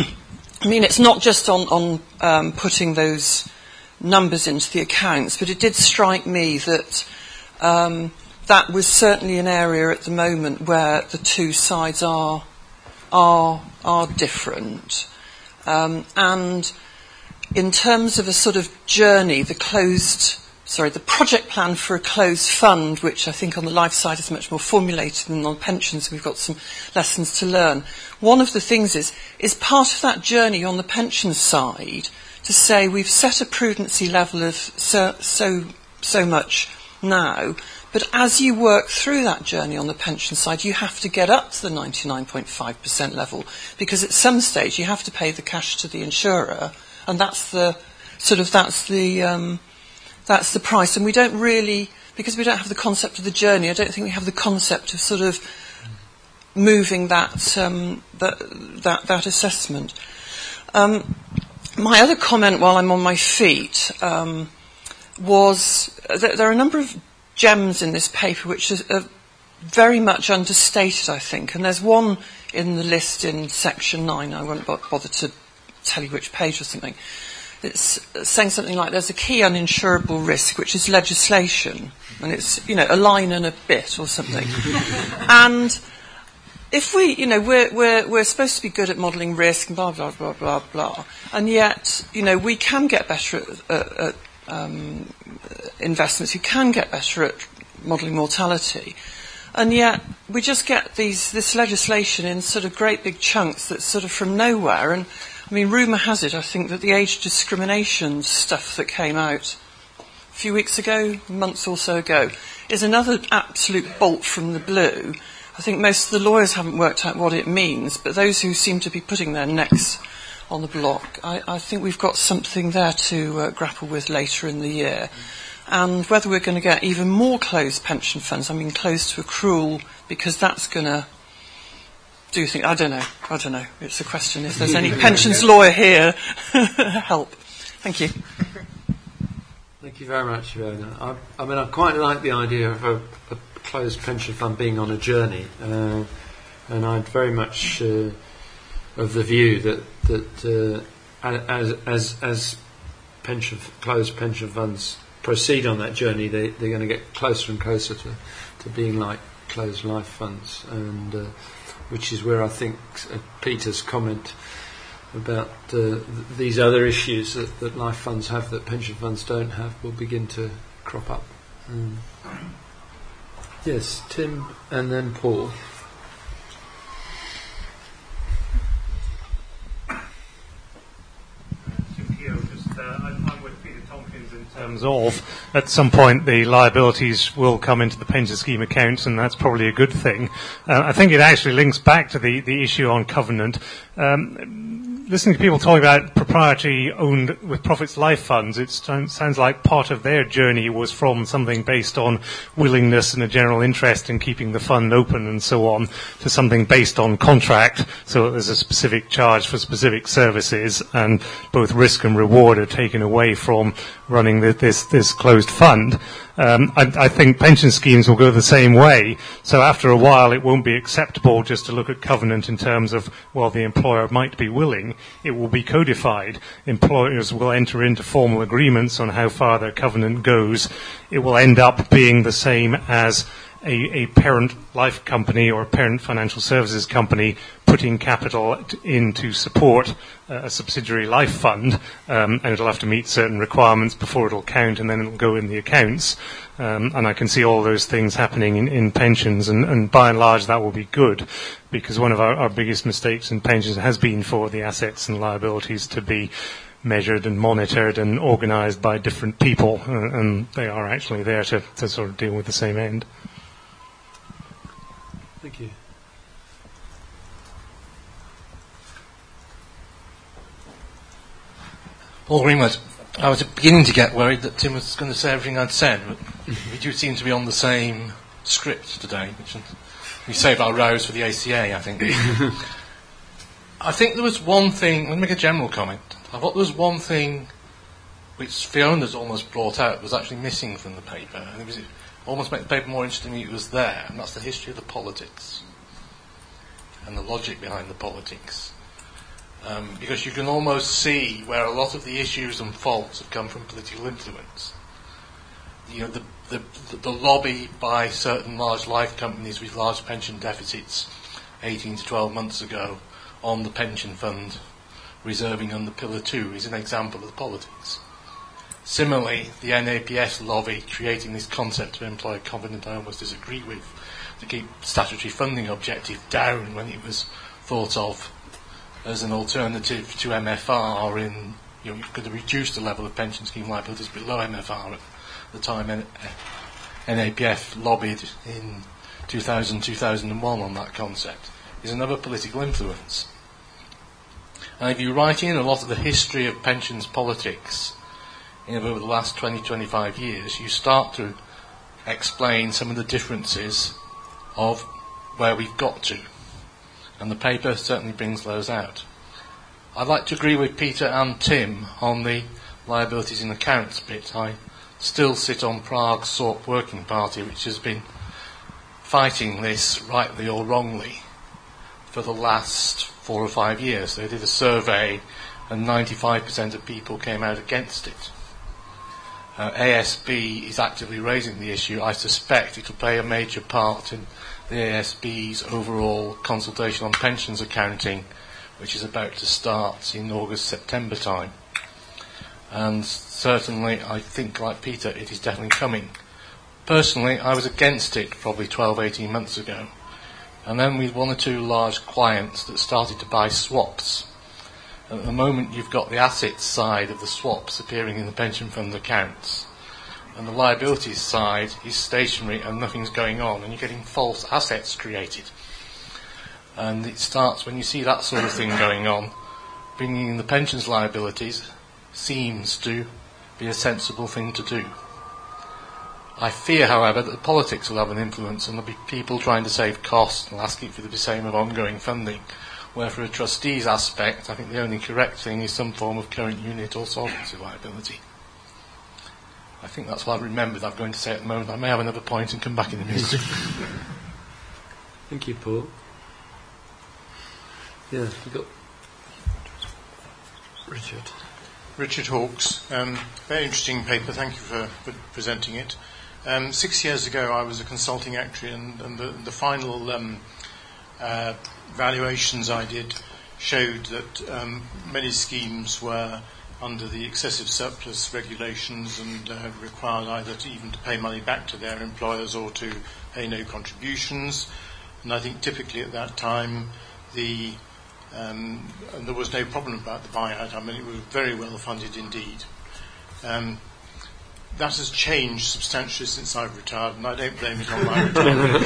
I mean, it's not just on, on um, putting those numbers into the accounts, but it did strike me that um, that was certainly an area at the moment where the two sides are are are different. Um, and in terms of a sort of journey, the closed, sorry, the project plan for a closed fund, which I think on the life side is much more formulated than on pensions, we've got some lessons to learn. One of the things is, is part of that journey on the pensions side to say we've set a prudency level of so, so, so much now, but as you work through that journey on the pension side, you have to get up to the ninety-nine point five percent level, because at some stage you have to pay the cash to the insurer, and that's the sort of that's the um, that's the price. And we don't really, because we don't have the concept of the journey, I don't think we have the concept of sort of moving that um, that, that that assessment. Um, my other comment while I'm on my feet um, was that there are a number of gems in this paper which are, are very much understated, I think. And there's one in the list in section nine. I won't bo- bother to tell you which page or something. It's saying something like there's a key uninsurable risk, which is legislation. And it's, you know, a line and a bit or something. And if we, you know, we're, we're, we're supposed to be good at modelling risk and blah, blah, blah, blah, blah. And yet, you know, we can get better at, at, at um, investments. We can get better at modelling mortality. And yet, we just get these this legislation in sort of great big chunks that's sort of from nowhere. And, I mean, rumour has it, I think, that the age discrimination stuff that came out a few weeks ago, months or so ago, is another absolute bolt from the blue. I think most of the lawyers haven't worked out what it means, but those who seem to be putting their necks on the block, I, I think we've got something there to uh, grapple with later in the year. And whether we're going to get even more closed pension funds, I mean closed to accrual, because that's going to do things. I don't know. I don't know. It's a question. If there's any pensions lawyer here, help. Thank you. Thank you very much, Fiona. I, I mean, I quite like the idea of a, a closed pension fund being on a journey, uh, and I'd very much uh, of the view that that uh, as as as pension closed pension funds proceed on that journey, they, they're going to get closer and closer to, to being like closed life funds, and uh, which is where I think uh, Peter's comment about uh, th- these other issues that, that life funds have that pension funds don't have will begin to crop up. Um, yes, Tim and then Paul. In terms of, at some point, the liabilities will come into the pension scheme accounts, and that's probably a good thing. Uh, I think it actually links back to the, the issue on covenant. Um, listening to people talking about proprietary owned with profits life funds, it sounds like part of their journey was from something based on willingness and a general interest in keeping the fund open and so on, to something based on contract, so that there's a specific charge for specific services, and both risk and reward are taken away from running the, this, this closed fund. Um, I, I think pension schemes will go the same way. So after a while, it won't be acceptable just to look at covenant in terms of, well, the employer might be willing. It will be codified. Employers will enter into formal agreements on how far their covenant goes. It will end up being the same as a, a parent life company or a parent financial services company putting capital t- in to support uh, a subsidiary life fund, um, and it'll have to meet certain requirements before it'll count, and then it'll go in the accounts. Um, and I can see all those things happening in, in pensions, and, and by and large that will be good, because one of our, our biggest mistakes in pensions has been for the assets and liabilities to be measured and monitored and organised by different people, uh, and they are actually there to, to sort of deal with the same end. Thank you. Paul Greenwood. I was beginning to get worried that Tim was going to say everything I'd said, but we do seem to be on the same script today, which is We save our rows for the A C A, I think. I think there was one thing, let me make a general comment. I thought there was one thing which Fiona's almost brought out was actually missing from the paper, and it was it almost made the paper more interesting it was there, and that's the history of the politics and the logic behind the politics. Um, because you can almost see where a lot of the issues and faults have come from political influence. You know, the, the, the lobby by certain large life companies with large pension deficits eighteen to twelve months ago on the pension fund reserving under Pillar two is an example of the politics. Similarly, the N A P S lobby creating this concept of employer covenant I almost disagree with, to keep statutory funding objective down when it was thought of as an alternative to M F R in, you know, you could have reduced the level of pension scheme liabilities below M F R at the time N A P F lobbied in two thousand, two thousand one on that concept, is another political influence. And if you write in a lot of the history of pensions politics in over the last twenty to twenty-five years, you start to explain some of the differences of where we've got to. And the paper certainly brings those out. I'd like to agree with Peter and Tim on the liabilities in accounts bit. I still sit on Prague's S O R P Working Party, which has been fighting this, rightly or wrongly, for the last four or five years. They did a survey and ninety-five percent of people came out against it. Uh, A S B is actively raising the issue. I suspect it will play a major part in the A S B's overall consultation on pensions accounting, which is about to start in August, September time. And certainly, I think, like Peter, it is definitely coming. Personally, I was against it probably twelve, eighteen months ago. And then with one or two large clients that started to buy swaps. At the moment, you've got the assets side of the swaps appearing in the pension fund accounts, and the liabilities side is stationary and nothing's going on, and you're getting false assets created. And it starts, when you see that sort of thing going on, bringing in the pensions liabilities seems to be a sensible thing to do. I fear, however, that the politics will have an influence, and there'll be people trying to save costs and asking for the same of ongoing funding, where for a trustee's aspect, I think the only correct thing is some form of current unit or solvency liability. I think that's what I've remembered I'm going to say at the moment. I may have another point and come back in a minute. Thank you, Paul. Yeah, you got Richard. Richard Hawkes. Um, very interesting paper. Thank you for, for presenting it. Um, six years ago, I was a consulting actuary, and, and the, the final um, uh, valuations I did showed that um, many schemes were under the excessive surplus regulations and uh, required either to even to pay money back to their employers or to pay no contributions. And I think typically at that time, the um, and there was no problem about the buyout. I mean, it was very well funded indeed. Um, that has changed substantially since I've retired, and I don't blame it on my retirement.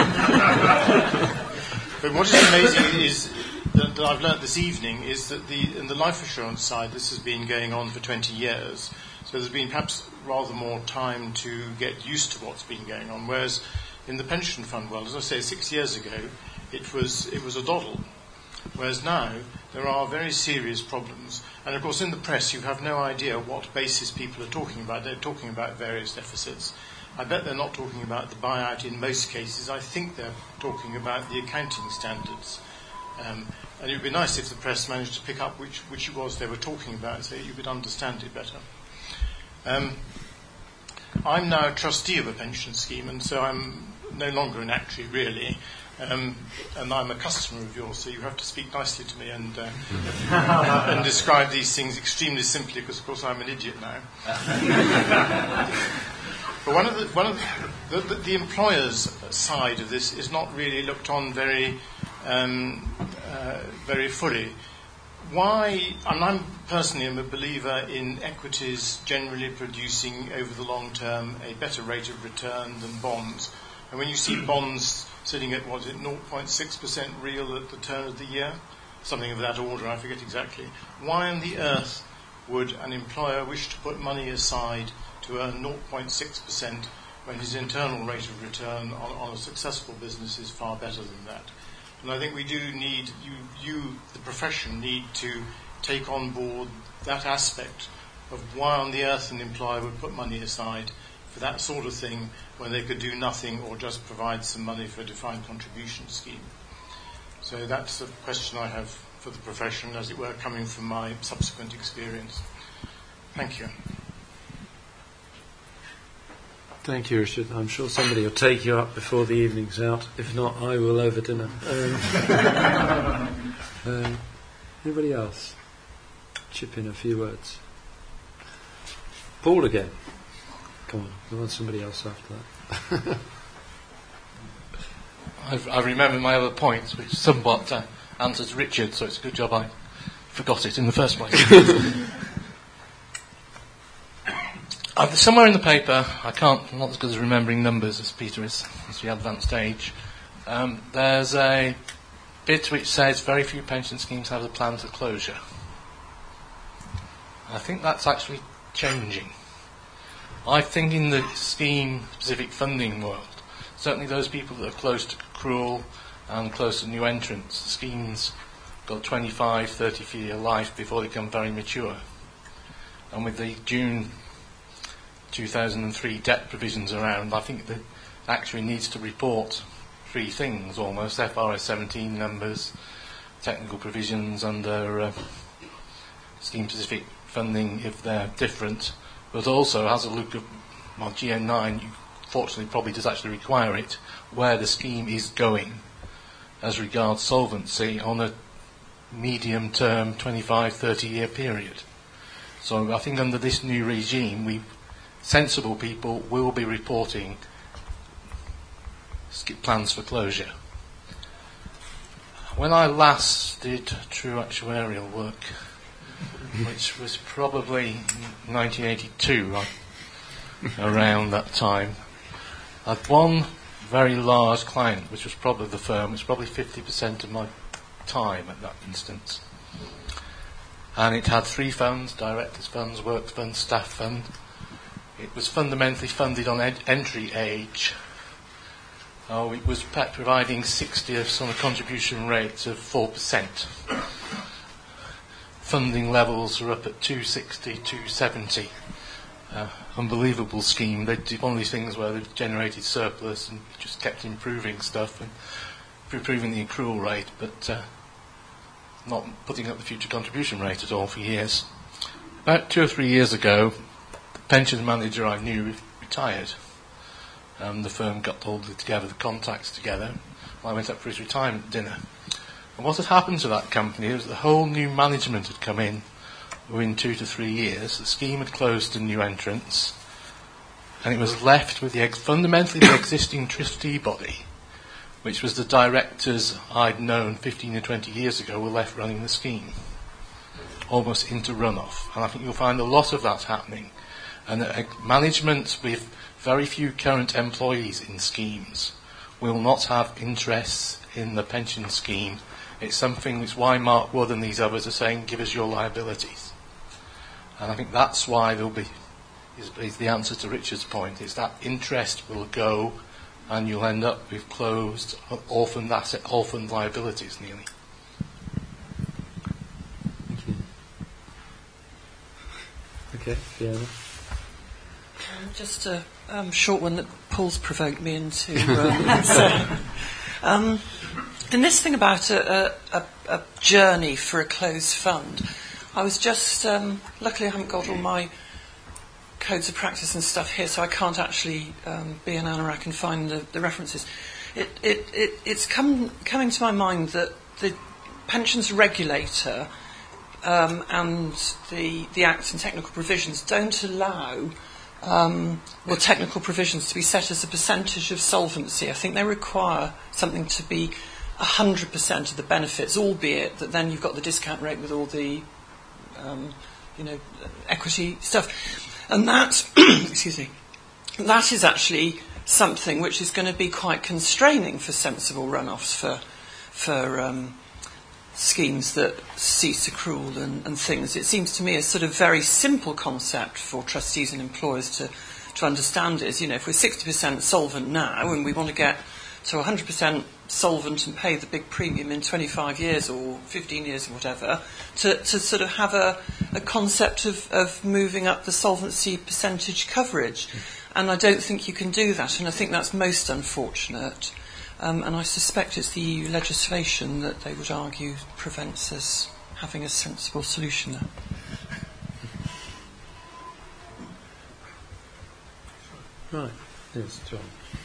But what is amazing is that, that I've learnt this evening is that the in the life assurance side, this has been going on for twenty years. So there's been perhaps rather more time to get used to what's been going on. Whereas in the pension fund world, as I say, six years ago, it was it was a doddle. Whereas now there are very serious problems. And of course in the press you have no idea what basis people are talking about. They're talking about various deficits. I bet they're not talking about the buyout in most cases. I think they're talking about the accounting standards. Um, and it would be nice if the press managed to pick up which, which it was they were talking about so you could understand it better. Um, I'm now a trustee of a pension scheme, and so I'm no longer an actuary really. Um, and I'm a customer of yours, so you have to speak nicely to me and uh, and describe these things extremely simply, because of course I'm an idiot now. But one of the one of the, the, the employer's side of this is not really looked on very um, uh, very fully. Why? And I'm personally am a believer in equities generally producing over the long term a better rate of return than bonds. And when you see bonds sitting at, what is it, zero point six percent real at the turn of the year, something of that order, I forget exactly, why on the earth would an employer wish to put money aside to earn zero point six percent when his internal rate of return on, on a successful business is far better than that. And I think we do need, you, you, the profession, need to take on board that aspect of why on the earth an employer would put money aside for that sort of thing when they could do nothing or just provide some money for a defined contribution scheme. So that's a question I have for the profession, as it were, coming from my subsequent experience. Thank you. Thank you, Richard. I'm sure somebody will take you up before the evening's out. If not, I will over dinner. Um, um, anybody else? Chip in a few words. Paul again. Come on, we want somebody else after that. I've, I remember my other points, which somewhat uh, answers Richard, so it's a good job I forgot it in the first place. uh, somewhere in the paper, I can't, I'm not as good as remembering numbers as Peter is, as the advanced age, um, there's a bit which says very few pension schemes have a plan for closure. I think that's actually changing. I think in the scheme-specific funding world, certainly those people that are close to accrual and close to new entrants, schemes got a twenty-five, thirty-year life before they become very mature. And with the June two thousand three debt provisions around, I think the actuary needs to report three things almost: F R S seventeen numbers, technical provisions under uh, scheme-specific funding if they're different, but also has a look at, well, G N nine, you fortunately probably does actually require it, where the scheme is going as regards solvency on a medium-term twenty-five, thirty-year period. So I think under this new regime, we sensible people will be reporting plans for closure. When I last did true actuarial work, which was probably nineteen eighty-two, around that time, I had one very large client, which was probably the firm, which was probably fifty percent of my time at that instance. And it had three funds: directors' funds, works fund, staff fund. It was fundamentally funded on ed- entry age. Oh, it was providing sixtieths on a contribution rate of four percent. Funding levels are up at two sixty, two seventy. Uh, unbelievable scheme. They did one of these things where they've generated surplus and just kept improving stuff and improving the accrual rate, but uh, not putting up the future contribution rate at all for years. About two or three years ago, the pensions manager I knew retired. Um, the firm got pulled together, the contacts together. I went up for his retirement dinner. And what had happened to that company was the whole new management had come in within two to three years. The scheme had closed to new entrants, and it was left with the ex- fundamentally the existing trustee body, which was the directors I'd known fifteen or twenty years ago, were left running the scheme, almost into runoff. And I think you'll find a lot of that happening. And uh, management with very few current employees in schemes will not have interests in the pension scheme. It's something that's why Mark Wood and these others are saying, give us your liabilities. And I think that's why there'll be, is, is the answer to Richard's point, is that interest will go and you'll end up with closed, orphaned asset, orphaned liabilities nearly. Thank you. Okay, Fiona. Um, just a um, short one that Paul's provoked me into. Um, so, um, and this thing about a, a, a journey for a closed fund, I was just, um, luckily I haven't got all my codes of practice and stuff here, so I can't actually um, be an anorak and find the, the references. It, it, it, it's come, coming to my mind that the pensions regulator um, and the, the Act and technical provisions don't allow Um, well, technical provisions to be set as a percentage of solvency. I think they require something to be one hundred percent of the benefits, albeit that then you've got the discount rate with all the, um, you know, equity stuff. And that, excuse me, that is actually something which is going to be quite constraining for sensible run-offs for, for um, schemes that cease accrual and, and things. It seems to me a sort of very simple concept for trustees and employers to, to understand is, you know, if we're sixty percent solvent now and we want to get to one hundred percent solvent and pay the big premium in twenty-five years or fifteen years or whatever, to, to sort of have a, a concept of, of moving up the solvency percentage coverage. And I don't think you can do that, and I think that's most unfortunate. Um, and I suspect it's the E U legislation that they would argue prevents us having a sensible solution there. Right. Yes, John.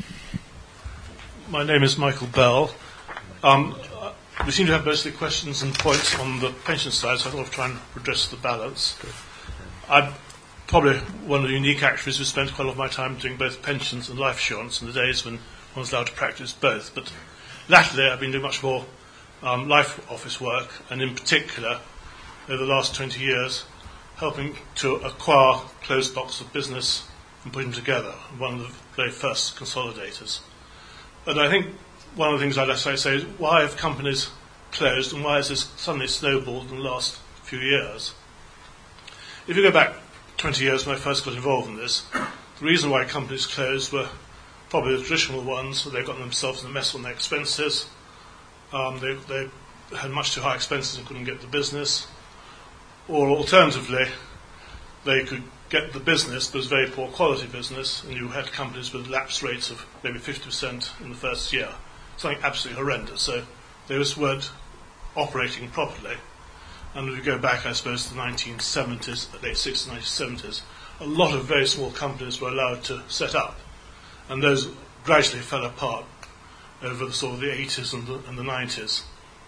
My name is Michael Bell. Um, we seem to have mostly questions and points on the pension side, so I thought I'd try and redress the balance. I'm probably one of the unique actuaries who spent quite a lot of my time doing both pensions and life insurance in the days when one was allowed to practice both. But latterly I've been doing much more um, life office work, and in particular, over the last twenty years, helping to acquire closed blocks of business and put them together, one of the very first consolidators. And I think one of the things I'd like to say is, why have companies closed, and why has this suddenly snowballed in the last few years? If you go back twenty years when I first got involved in this, the reason why companies closed were probably the traditional ones. They've gotten themselves in a mess on their expenses. Um, they, they had much too high expenses and couldn't get the business. Or alternatively, they could get the business, but it was very poor quality business, and you had companies with lapse rates of maybe fifty percent in the first year. Something absolutely horrendous. So they just weren't operating properly. And if you go back, I suppose, to the nineteen seventies, late sixties, nineteen seventies, a lot of very small companies were allowed to set up. And those gradually fell apart over the sort of the eighties and the, and the nineties.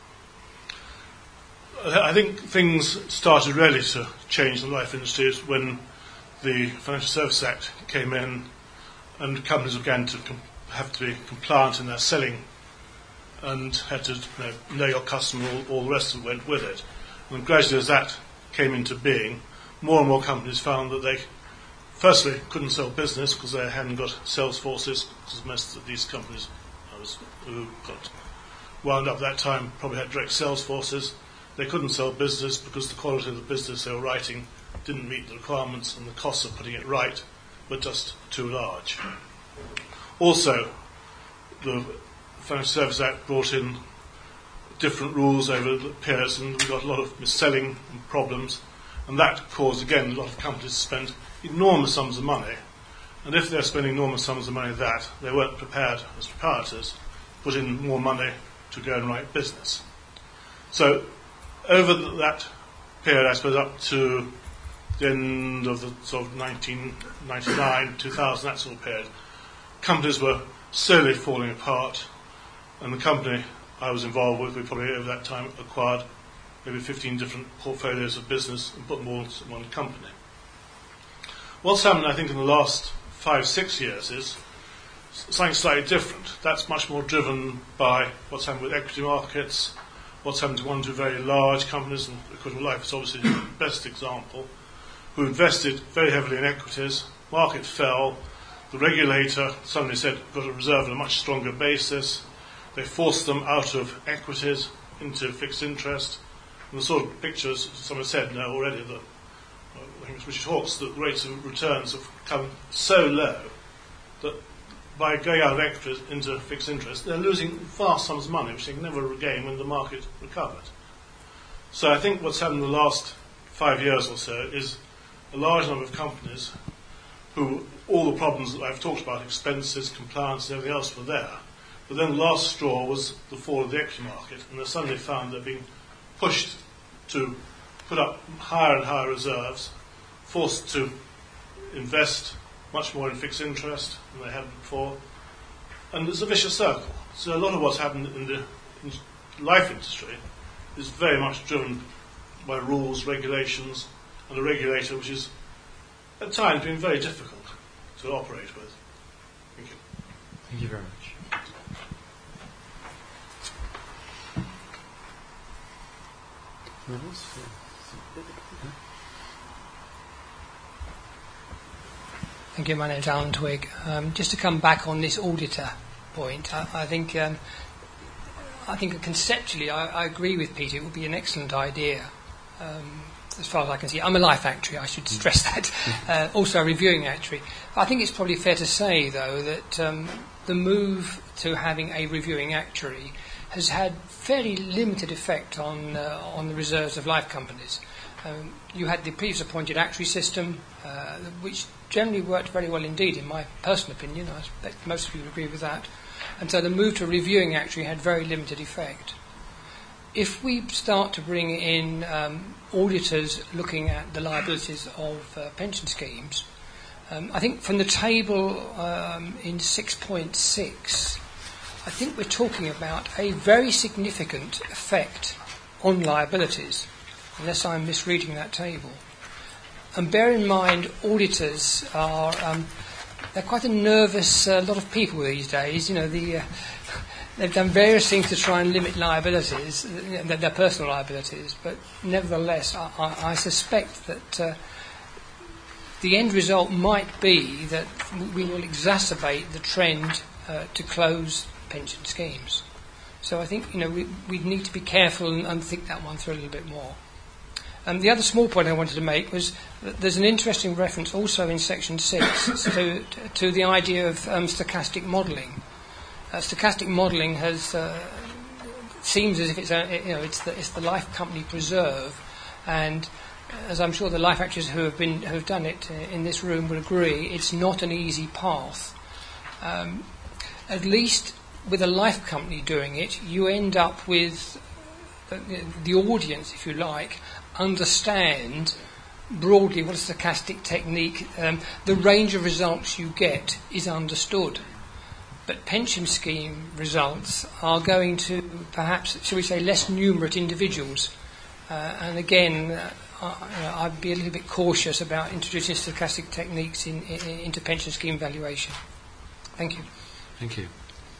I think things started really to change in the life industry when the Financial Services Act came in and companies began to com- have to be compliant in their selling and had to you know, know your customer, all, all the rest of it went with it. And gradually as that came into being, more and more companies found that they firstly couldn't sell business because they hadn't got sales forces, because most of these companies who got wound up at that time probably had direct sales forces. They couldn't sell business because the quality of the business they were writing didn't meet the requirements, and the costs of putting it right were just too large. Also, the Financial Services Act brought in different rules over the periods, and we got a lot of mis-selling and problems, and that caused, again, a lot of companies to spend enormous sums of money. And if they're spending enormous sums of money that, they weren't prepared as proprietors to put in more money to go and write business. So over the, that period, I suppose up to the end of the sort of nineteen ninety-nine, two thousand, that sort of period, companies were slowly falling apart, and the company I was involved with, we probably over that time acquired maybe fifteen different portfolios of business and put them all into one company. What's happened, I think, in the last five, six years is something slightly different. That's much more driven by what's happened with equity markets, what's happened to one or two very large companies, and Equitable Life is obviously the best example, who invested very heavily in equities. Market fell. The regulator suddenly said, got to reserve on a much stronger basis. They forced them out of equities into fixed interest. And the sort of pictures, someone said now already, that I think it's Richard Hawkes, that the rates of returns have come so low that by going out of equities into fixed interest, they're losing vast sums of money, which they can never regain when the market recovered. So I think what's happened in the last five years or so is a large number of companies who, all the problems that I've talked about, expenses, compliance and everything else, were there. But then the last straw was the fall of the equity market, and they suddenly found they're being pushed to put up higher and higher reserves, forced to invest much more in fixed interest than they had before. And it's a vicious circle. So a lot of what's happened in the in life industry is very much driven by rules, regulations, and a regulator which is at times been very difficult to operate with. Thank you. Thank you very much. Thank you. My name's Alan Twigg. Um, just to come back on this auditor point, I, I think um, I think conceptually I, I agree with Peter. It would be an excellent idea. Um, as far as I can see. I'm a life actuary, I should stress that. Uh, also a reviewing actuary. I think it's probably fair to say, though, that um, the move to having a reviewing actuary has had fairly limited effect on uh, on the reserves of life companies. Um, you had the previous appointed actuary system, uh, which generally worked very well indeed, in my personal opinion. I expect most of you would agree with that. And so the move to a reviewing actuary had very limited effect. If we start to bring in um, auditors looking at the liabilities of uh, pension schemes, um, I think from the table um, in six point six, I think we're talking about a very significant effect on liabilities, unless I'm misreading that table. And bear in mind, auditors are um, they're quite a nervous uh, lot of people these days. You know, the uh, they've done various things to try and limit liabilities, uh, their, their personal liabilities, but nevertheless, I, I, I suspect that uh, the end result might be that we will exacerbate the trend uh, to close pension schemes. So I think, you know, we, we need to be careful and, and think that one through a little bit more. Um, the other small point I wanted to make was that there's an interesting reference also in section six to, to the idea of um, stochastic modelling. Uh, stochastic modelling has uh, seems as if it's a, you know it's the it's the life company preserve, and as I'm sure the life actuaries who have been who have done it in this room would agree, it's not an easy path. Um, at least with a life company doing it, you end up with uh, the audience, if you like, understand broadly what a stochastic technique, um, the range of results you get is understood. But pension scheme results are going to perhaps, shall we say, less numerate individuals. Uh, and again, uh, I, I'd be a little bit cautious about introducing stochastic techniques in, in, into pension scheme valuation. Thank you. Thank you.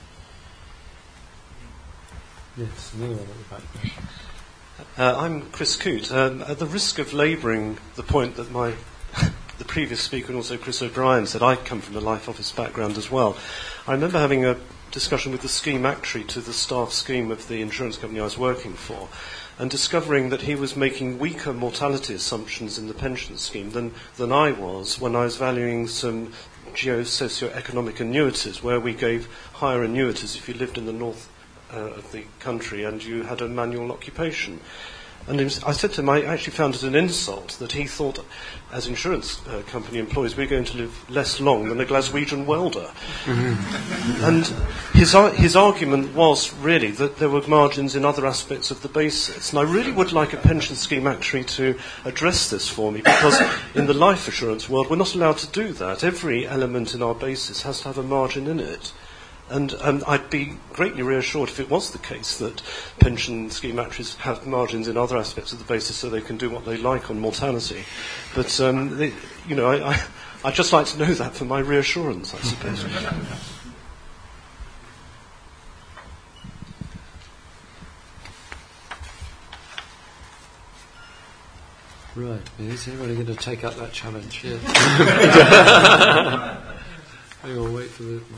Yes, another one at the back there. Uh, I'm Chris Coote. Um, at the risk of labouring the point that my the previous speaker and also Chris O'Brien said, I come from a life office background as well. I remember having a discussion with the scheme actuary to the staff scheme of the insurance company I was working for, and discovering that he was making weaker mortality assumptions in the pension scheme than, than I was when I was valuing some geo-socio-economic annuities, where we gave higher annuities if you lived in the north Uh, of the country and you had a manual occupation. And was, I said to him, I actually found it an insult that he thought, as insurance uh, company employees, we're going to live less long than a Glaswegian welder. Mm-hmm. And his, ar- his argument was really that there were margins in other aspects of the basis. And I really would like a pension scheme actuary to address this for me, because in the life assurance world, we're not allowed to do that. Every element in our basis has to have a margin in it. And um, I'd be greatly reassured if it was the case that pension scheme actuaries have margins in other aspects of the basis so they can do what they like on mortality. But, um, they, you know, I, I, I'd just like to know that for my reassurance, I suppose. Right, is anybody going to take up that challenge? Yeah. Hang on, wait for the...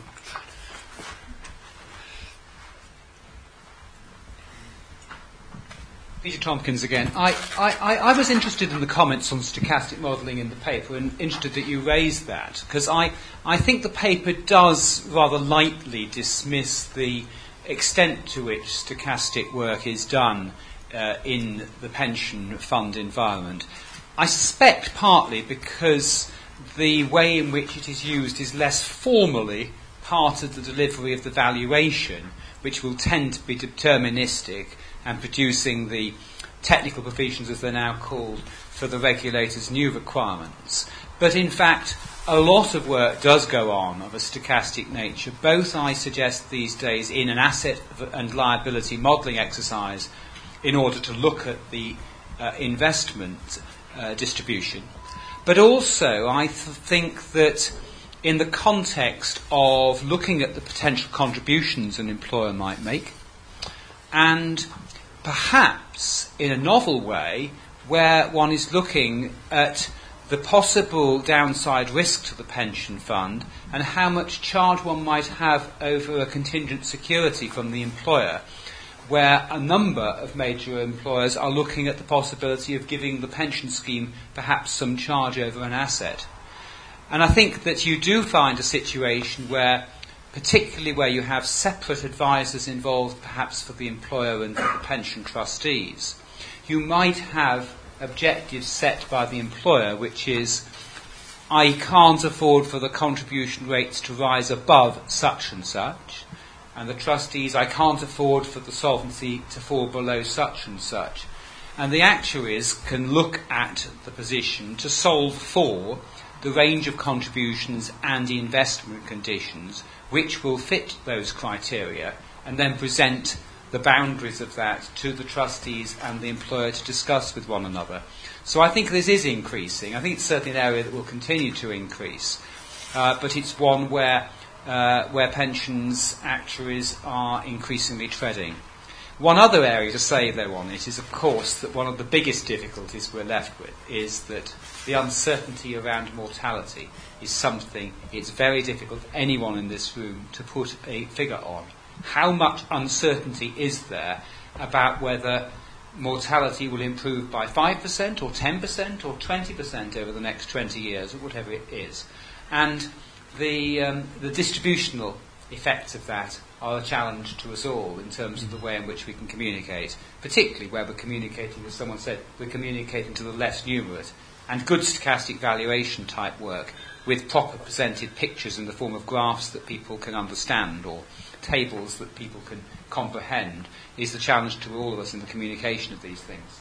Peter Tompkins again. I, I, I was interested in the comments on stochastic modelling in the paper, and interested that you raised that, because I, I think the paper does rather lightly dismiss the extent to which stochastic work is done uh, in the pension fund environment. I suspect partly because the way in which it is used is less formally part of the delivery of the valuation, which will tend to be deterministic and producing the technical provisions, as they're now called, for the regulator's new requirements. But in fact, a lot of work does go on of a stochastic nature, both, I suggest, these days in an asset and liability modelling exercise in order to look at the uh, investment uh, distribution. But also, I th- think that in the context of looking at the potential contributions an employer might make, and perhaps in a novel way where one is looking at the possible downside risk to the pension fund and how much charge one might have over a contingent security from the employer, where a number of major employers are looking at the possibility of giving the pension scheme perhaps some charge over an asset. And I think that you do find a situation where, particularly where you have separate advisors involved, perhaps for the employer and for the pension trustees, you might have objectives set by the employer, which is, I can't afford for the contribution rates to rise above such and such, and the trustees, I can't afford for the solvency to fall below such and such. And the actuaries can look at the position to solve for the range of contributions and investment conditions which will fit those criteria, and then present the boundaries of that to the trustees and the employer to discuss with one another. So I think this is increasing. I think it's certainly an area that will continue to increase, uh, but it's one where uh, where pensions actuaries are increasingly treading. One other area to say, though, on it is, of course, that one of the biggest difficulties we're left with is that the uncertainty around mortality is something it's very difficult for anyone in this room to put a figure on. How much uncertainty is there about whether mortality will improve by five percent or ten percent or twenty percent over the next twenty years, or whatever it is? And the, um, the distributional effects of that are a challenge to us all in terms of the way in which we can communicate, particularly where we're communicating, as someone said, we're communicating to the less numerate, and good stochastic valuation type work with proper presented pictures in the form of graphs that people can understand or tables that people can comprehend is the challenge to all of us in the communication of these things.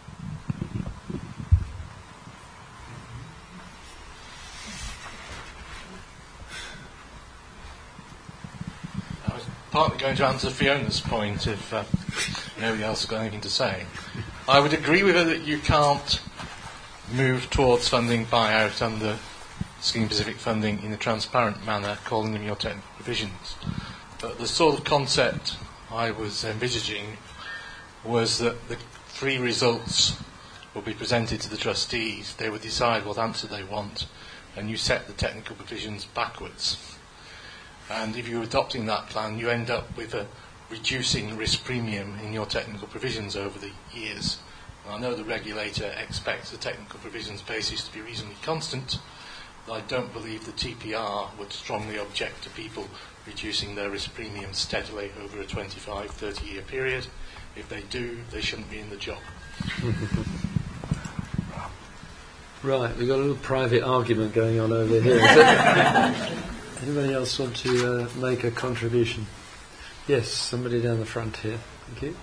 I was partly going to answer Fiona's point if uh, nobody else has got anything to say. I would agree with her that you can't move towards funding buyout under scheme-specific funding in a transparent manner, calling them your technical provisions. But the sort of concept I was envisaging was that the three results will be presented to the trustees. They will decide what answer they want, and you set the technical provisions backwards. And if you're adopting that plan, you end up with a reducing risk premium in your technical provisions over the years. And I know the regulator expects the technical provisions basis to be reasonably constant, but I don't believe the T P R would strongly object to people reducing their risk premium steadily over a twenty-five, thirty year period. If they do, they shouldn't be in the job. Right, we've got a little private argument going on over here. Anybody else want to uh, make a contribution? Yes, somebody down the front here. Thank you.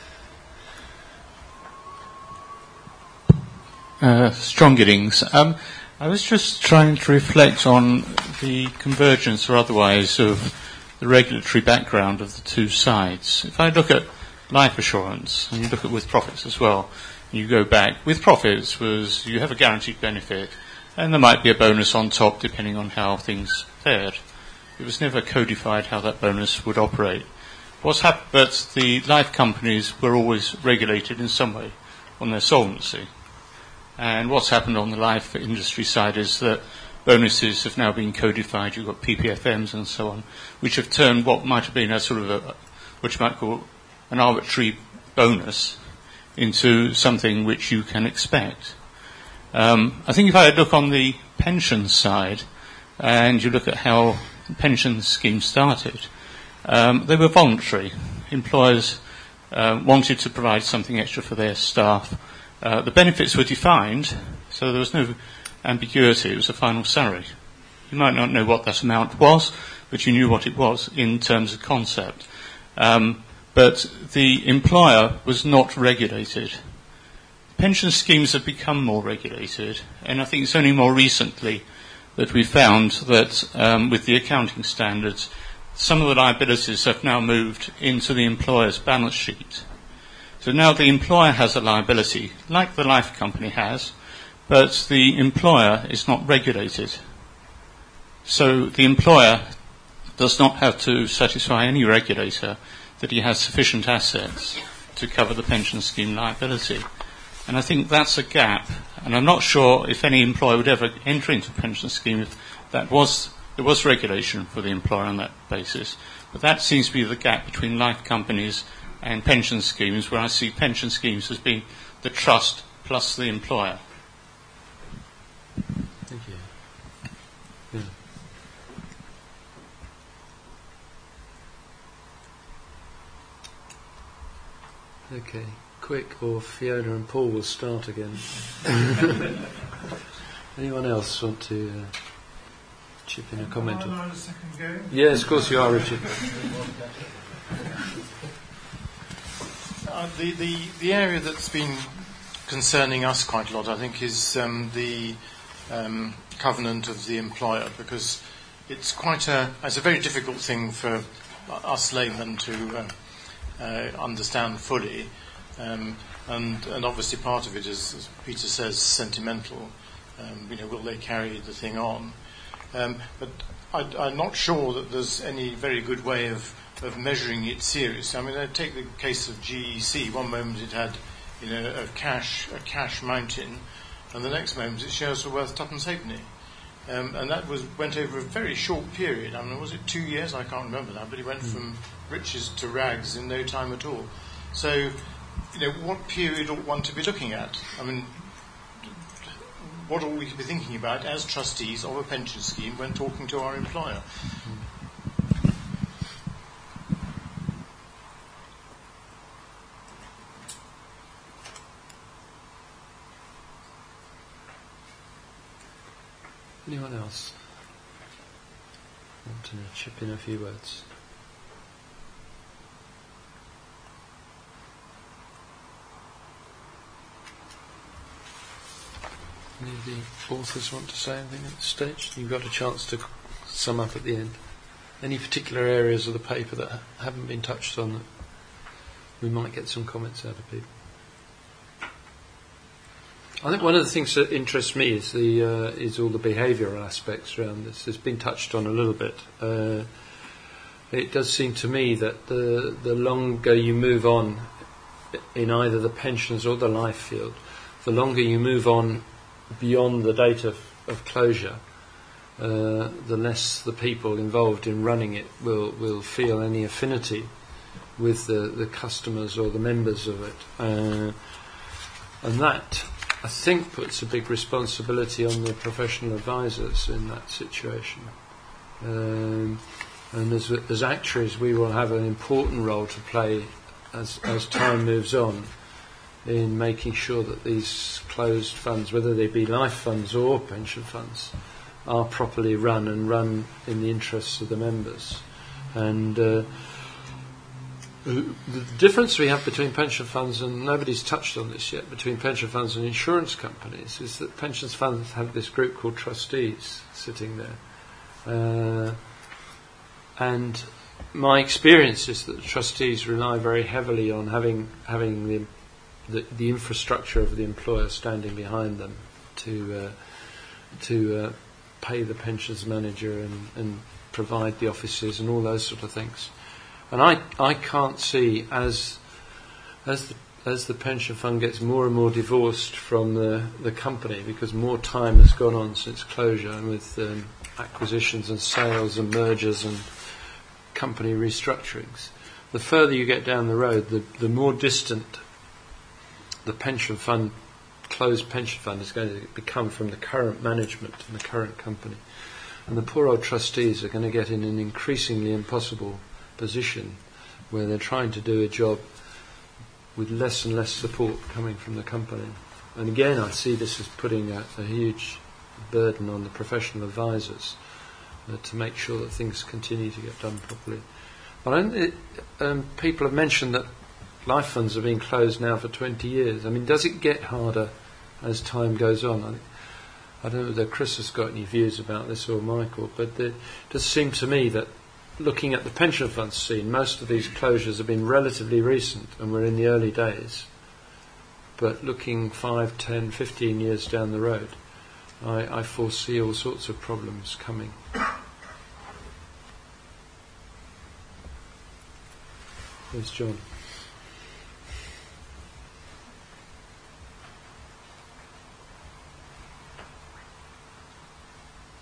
Uh, Strong Giddings. Um, I was just trying to reflect on the convergence or otherwise of the regulatory background of the two sides. If I look at life assurance, and you look at with profits as well, and you go back, with profits was you have a guaranteed benefit, and there might be a bonus on top depending on how things fared. It was never codified how that bonus would operate. What's happened, but the life companies were always regulated in some way on their solvency. And what's happened on the life industry side is that bonuses have now been codified. You've got P P F Ms and so on, which have turned what might have been a sort of a, what you might call an arbitrary bonus into something which you can expect. Um, I think if I look on the pension side, and you look at how pension schemes started, um, they were voluntary. Employers uh, wanted to provide something extra for their staff. Uh, the benefits were defined, so there was no ambiguity. It was a final salary. You might not know what that amount was, but you knew what it was in terms of concept. Um, but the employer was not regulated. Pension schemes have become more regulated, and I think it's only more recently that we found that um, with the accounting standards, some of the liabilities have now moved into the employer's balance sheet. So now the employer has a liability, like the life company has, but the employer is not regulated. So the employer does not have to satisfy any regulator that he has sufficient assets to cover the pension scheme liability. And I think that's a gap, and I'm not sure if any employer would ever enter into a pension scheme if that was, there was regulation for the employer on that basis. But that seems to be the gap between life companies and pension schemes, where I see pension schemes as being the trust plus the employer. Thank you. Yeah. Okay, quick, or Fiona and Paul will start again. Anyone else want to uh, chip in a comment? Am I allowed a second go? Yes, of course you are, Richard. Uh, the, the, the area that's been concerning us quite a lot, I think, is um, the um, covenant of the employer, because it's quite a it's a very difficult thing for us laymen to uh, uh, understand fully, um, and and obviously part of it is, as Peter says, sentimental. Um, you know, will they carry the thing on? Um, but I, I'm not sure that there's any very good way of of measuring it seriously. I mean, I take the case of G E C. One moment it had, you know, a cash a cash mountain, and the next moment its shares were worth tuppence halfpenny. Um, and that was went over a very short period. I mean, was it two years? I can't remember now, but it went mm. from riches to rags in no time at all. So, you know, what period ought one to be looking at? I mean, what ought we to be thinking about as trustees of a pension scheme when talking to our employer? Mm. Anyone else want to chip in a few words? Any of the authors want to say anything at this stage? You've got a chance to sum up at the end. Any particular areas of the paper that haven't been touched on that we might get some comments out of people? I think one of the things that interests me is the uh, is all the behavioural aspects around this. It's been touched on a little bit. Uh, it does seem to me that the the longer you move on in either the pensions or the life field, the longer you move on beyond the date of, of closure, uh, the less the people involved in running it will, will feel any affinity with the, the customers or the members of it. Uh, and that, I think, puts a big responsibility on the professional advisors in that situation. Um, and as, as actuaries, we will have an important role to play as, as time moves on in making sure that these closed funds, whether they be life funds or pension funds, are properly run and run in the interests of the members. And uh, the difference we have between pension funds, and nobody's touched on this yet, between pension funds and insurance companies, is that pension funds have this group called trustees sitting there. Uh, and my experience is that the trustees rely very heavily on having having the the, the infrastructure of the employer standing behind them to uh, to uh, pay the pensions manager and, and provide the offices and all those sort of things. And I I can't see as as the as the pension fund gets more and more divorced from the, the company, because more time has gone on since closure, and with um, acquisitions and sales and mergers and company restructurings, the further you get down the road, the, the more distant the pension fund, closed pension fund, is going to become from the current management and the current company. And the poor old trustees are going to get in an increasingly impossible position where they're trying to do a job with less and less support coming from the company. And again, I see this as putting a, a huge burden on the professional advisors uh, to make sure that things continue to get done properly. But I, it, um, people have mentioned that life funds have been closed now for twenty years. I mean, does it get harder as time goes on? I, I don't know whether Chris has got any views about this, or Michael, but it does seem to me that looking at the pension fund scene, most of these closures have been relatively recent, and we're in the early days. But looking five, ten, fifteen years down the road, I, I foresee all sorts of problems coming. There's John.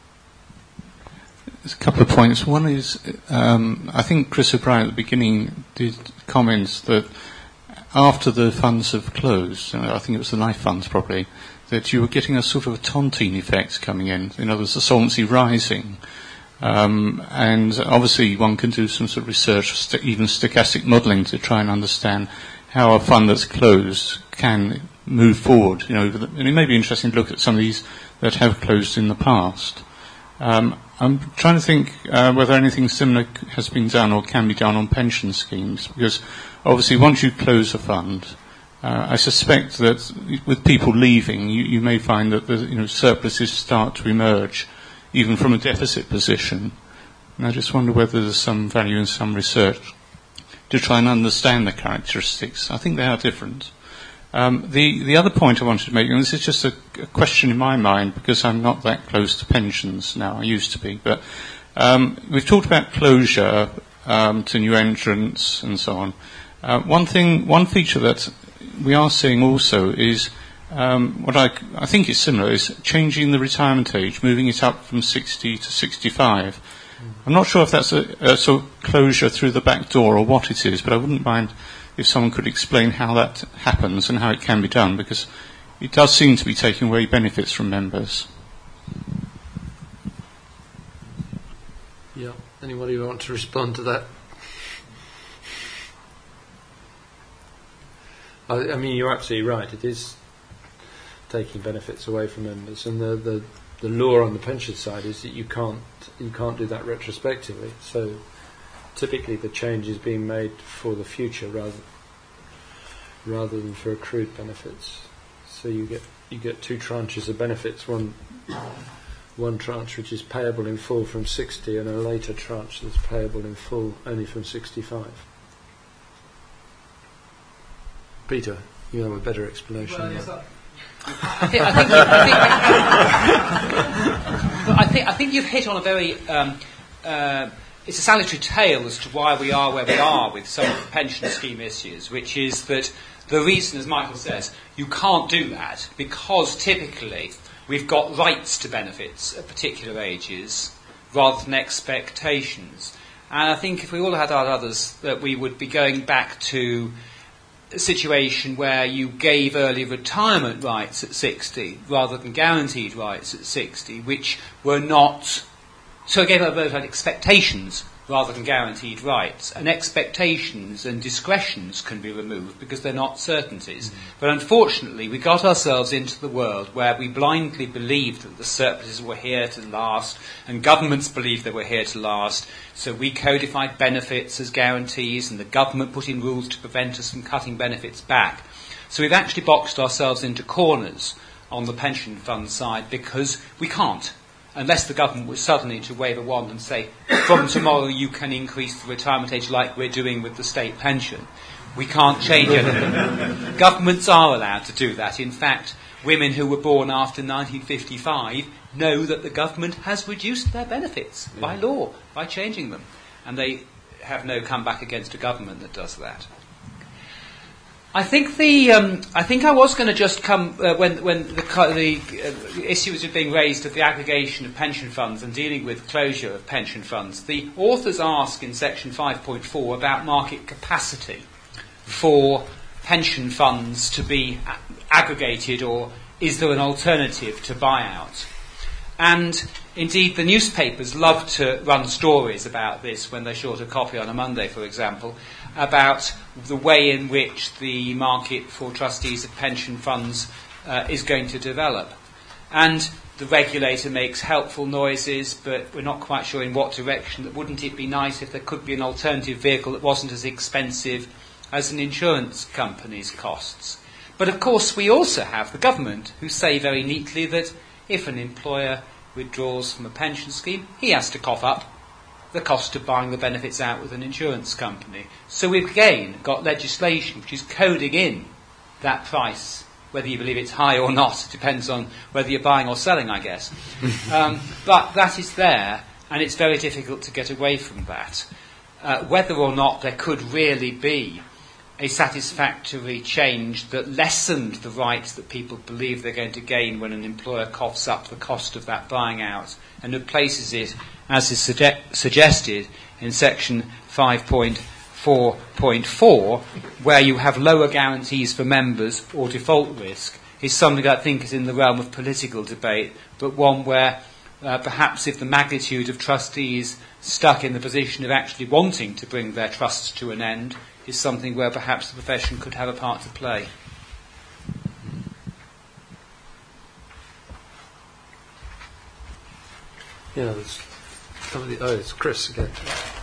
There's a couple of points. One is, um, I think Chris O'Brien at the beginning did comment that after the funds have closed, I think it was the life funds probably, that you were getting a sort of a tontine effect coming in. In other words, the solvency rising. Um, and obviously one can do some sort of research, st- even stochastic modelling, to try and understand how a fund that's closed can move forward. You know, and it may be interesting to look at some of these that have closed in the past. Um, I'm trying to think uh, whether anything similar has been done or can be done on pension schemes, because obviously once you close a fund, uh, I suspect that with people leaving, you, you may find that the you know, surpluses start to emerge, even from a deficit position. And I just wonder whether there's some value in some research to try and understand the characteristics. I think they are different. Um, the, the other point I wanted to make, and this is just a, a question in my mind because I'm not that close to pensions now, I used to be, but um, we've talked about closure um, to new entrants and so on. Uh, one thing, one feature that we are seeing also is um, what I, I think is similar, is changing the retirement age, moving it up from sixty to sixty-five. I'm not sure if that's a, a sort of closure through the back door or what it is, but I wouldn't mind if someone could explain how that happens and how it can be done, because it does seem to be taking away benefits from members. Yeah. Anybody want to respond to that? I, I mean, you're absolutely right. It is taking benefits away from members, and the, the the law on the pension side is that you can't you can't do that retrospectively. So typically the change is being made for the future rather rather than for accrued benefits. So you get you get two tranches of benefits, one one tranche which is payable in full from sixty, and a later tranche that's payable in full only from sixty-five. Peter, you have a better explanation. Well, yes, than I think, I, think, I, think, I, think, I think you've hit on a very um, uh, it's a salutary tale as to why we are where we are with some of the pension scheme issues, which is that the reason, as Michael says, you can't do that because typically we've got rights to benefits at particular ages rather than expectations. And I think if we all had our others, that we would be going back to a situation where you gave early retirement rights at sixty rather than guaranteed rights at sixty, which were not, so gave those expectations rather than guaranteed rights. And expectations and discretions can be removed because they're not certainties. Mm. But unfortunately, we got ourselves into the world where we blindly believed that the surpluses were here to last, and governments believed they were here to last. So we codified benefits as guarantees, and the government put in rules to prevent us from cutting benefits back. So we've actually boxed ourselves into corners on the pension fund side because we can't. Unless the government was suddenly to wave a wand and say, from tomorrow you can increase the retirement age like we're doing with the state pension. We can't change anything. Governments are allowed to do that. In fact, women who were born after nineteen fifty-five know that the government has reduced their benefits yeah. by law, by changing them. And they have no comeback against a government that does that. I think the um, I think I was going to just come uh, when when the the uh, issues were being raised of the aggregation of pension funds and dealing with closure of pension funds. The authors ask in section five point four about market capacity for pension funds to be a- aggregated, or is there an alternative to buyout? And indeed, the newspapers love to run stories about this when they're short a copy on a Monday, for example, about the way in which the market for trustees of pension funds uh, is going to develop. And the regulator makes helpful noises, but we're not quite sure in what direction. That wouldn't it be nice if there could be an alternative vehicle that wasn't as expensive as an insurance company's costs? But of course, we also have the government, who say very neatly that if an employer withdraws from a pension scheme, he has to cough up the cost of buying the benefits out with an insurance company. So we've again got legislation which is coding in that price, whether you believe it's high or not. It depends on whether you're buying or selling, I guess. um, but that is there, and it's very difficult to get away from that. Uh, whether or not there could really be a satisfactory change that lessened the rights that people believe they're going to gain when an employer coughs up the cost of that buying out and replaces it, as is suge- suggested in section five point four point four, where you have lower guarantees for members or default risk, is something I think is in the realm of political debate, but one where uh, perhaps if the magnitude of trustees stuck in the position of actually wanting to bring their trusts to an end is something where perhaps the profession could have a part to play. Yeah, there's somebody, oh, it's Chris again.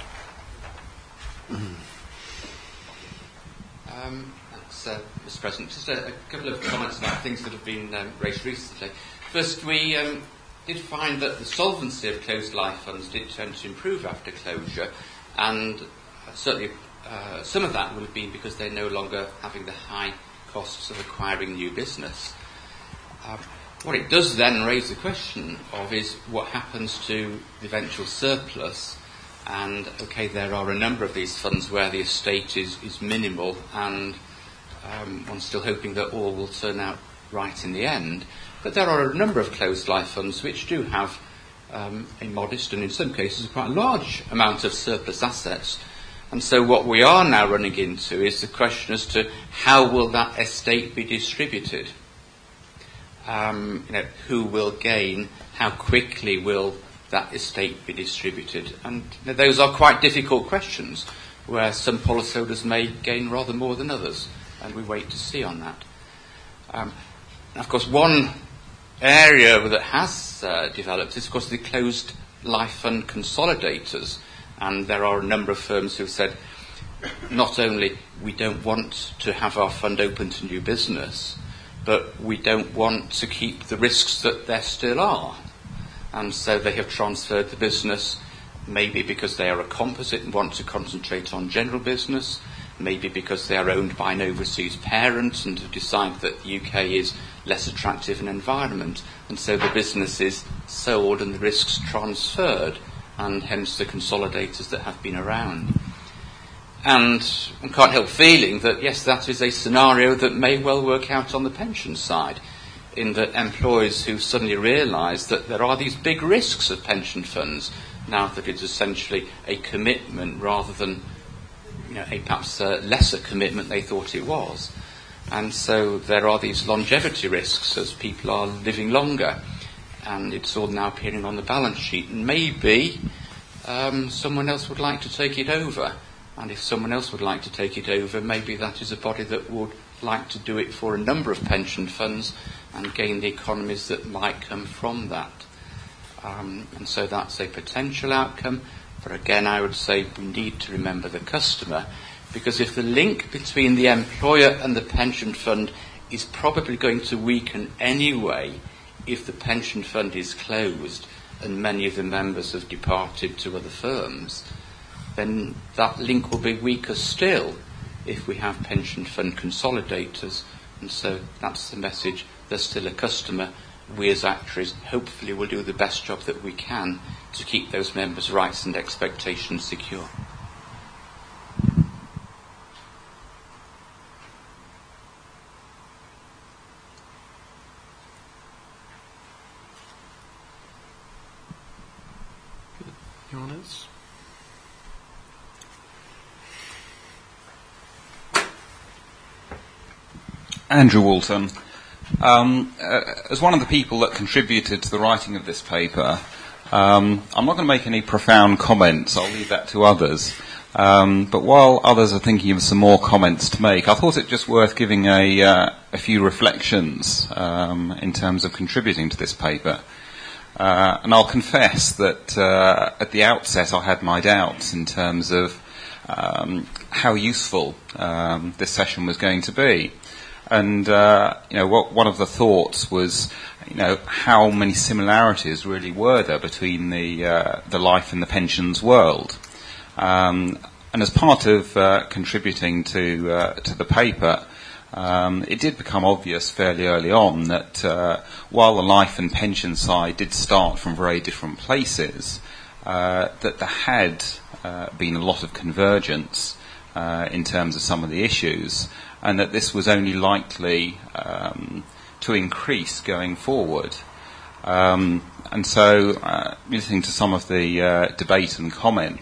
Um, thanks, uh, Mister President. Just a, a couple of comments about things that have been um, raised recently. First, we um, did find that the solvency of closed life funds did tend to improve after closure, and uh, certainly uh, some of that would have been because they're no longer having the high costs of acquiring new business. Uh, what it does then raise the question of is what happens to the eventual surplus. And, okay, there are a number of these funds where the estate is, is minimal, and um, one's still hoping that all will turn out right in the end. But there are a number of closed life funds which do have um, a modest and, in some cases, a quite large amount of surplus assets. And so what we are now running into is the question as to how will that estate be distributed? Um, you know, who will gain? How quickly will that estate be distributed? And you know, those are quite difficult questions, where some policyholders may gain rather more than others, and we wait to see on that. Um, and of course, one area that has uh, developed is, of course, the closed life fund consolidators, and there are a number of firms who have said, not only we don't want to have our fund open to new business, but we don't want to keep the risks that there still are. And so they have transferred the business, maybe because they are a composite and want to concentrate on general business, maybe because they are owned by an overseas parent and have decided that the U K is less attractive an environment. And so the business is sold and the risks transferred, and hence the consolidators that have been around. And one can't help feeling that, yes, that is a scenario that may well work out on the pension side, in that employers who suddenly realise that there are these big risks of pension funds, now that it's essentially a commitment rather than, you know, a perhaps uh, lesser commitment they thought it was. And so there are these longevity risks as people are living longer, and it's all now appearing on the balance sheet. And maybe um, someone else would like to take it over. And if someone else would like to take it over, maybe that is a body that would like to do it for a number of pension funds and gain the economies that might come from that. Um, and so that's a potential outcome. But again, I would say we need to remember the customer, because if the link between the employer and the pension fund is probably going to weaken anyway if the pension fund is closed and many of the members have departed to other firms, then that link will be weaker still if we have pension fund consolidators. And so that's the message. There's still a customer. We as actuaries hopefully will do the best job that we can to keep those members' rights and expectations secure. Anyone else? Andrew Walton. Um, uh, as one of the people that contributed to the writing of this paper, um, I'm not going to make any profound comments. I'll leave that to others. Um, but while others are thinking of some more comments to make, I thought it just worth giving a, uh, a few reflections um, in terms of contributing to this paper. Uh, and I'll confess that uh, at the outset I had my doubts in terms of um, how useful um, this session was going to be. And, uh, you know, what, one of the thoughts was, you know, how many similarities really were there between the, uh, the life and the pensions world. Um, and as part of uh, contributing to, uh, to the paper, um, it did become obvious fairly early on that uh, while the life and pension side did start from very different places, uh, that there had uh, been a lot of convergence uh, in terms of some of the issues, and that this was only likely um, to increase going forward. Um, and so, uh, listening to some of the uh, debate and comments,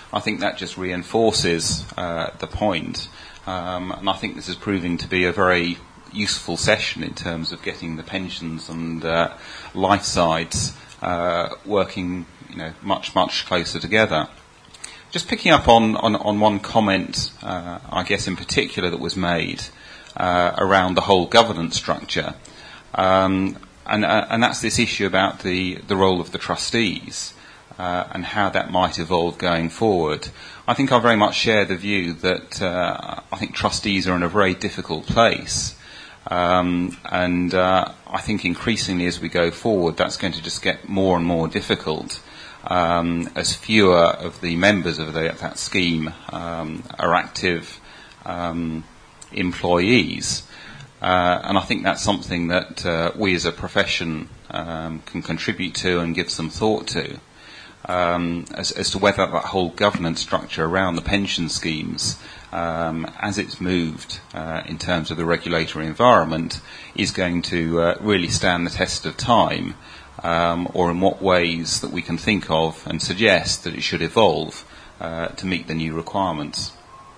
I think that just reinforces uh, the point. Um, and I think this is proving to be a very useful session in terms of getting the pensions and uh, life sides uh, working, you know, much, much closer together. Just picking up on, on, on one comment, uh, I guess in particular, that was made uh, around the whole governance structure. Um, and, uh, and that's this issue about the, the role of the trustees uh, and how that might evolve going forward. I think I very much share the view that uh, I think trustees are in a very difficult place. Um, and uh, I think increasingly as we go forward, that's going to just get more and more difficult um, as fewer of the members of the, that scheme um, are active um, employees. Uh, and I think that's something that uh, we as a profession um, can contribute to and give some thought to, um, as, as to whether that whole governance structure around the pension schemes, um, as it's moved uh, in terms of the regulatory environment, is going to uh, really stand the test of time, um, or in what ways that we can think of and suggest that it should evolve uh, to meet the new requirements.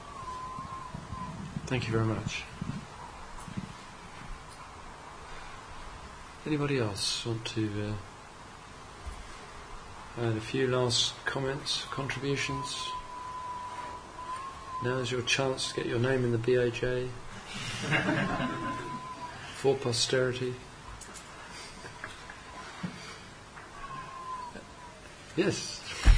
Thank you very much. Anybody else want to uh, add a few last comments, contributions? Now is your chance to get your name in the B H A for posterity. Yes.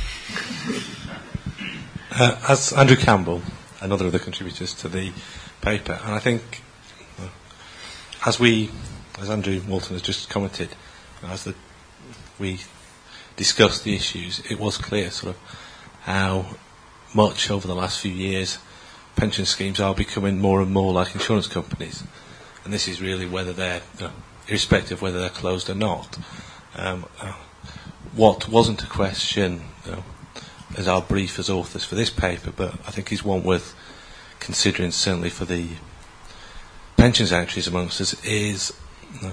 Uh, as Andrew Campbell, another of the contributors to the paper, and I think uh, as we As Andrew Walton has just commented, as the, we discussed the issues, it was clear sort of how much over the last few years pension schemes are becoming more and more like insurance companies. And this is really whether they're, you know, irrespective of whether they're closed or not. Um, uh, what wasn't a question, you know, as our brief as authors for this paper, but I think is one worth considering certainly for the pensions actuaries amongst us, is No.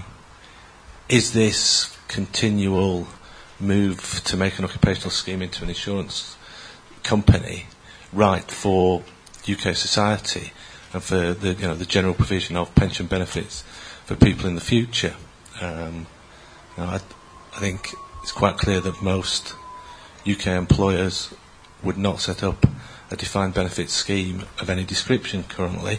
Is this continual move to make an occupational scheme into an insurance company right for U K society and for the, you know, the general provision of pension benefits for people in the future? Um, you know, I, I think it's quite clear that most U K employers would not set up a defined benefit scheme of any description currently.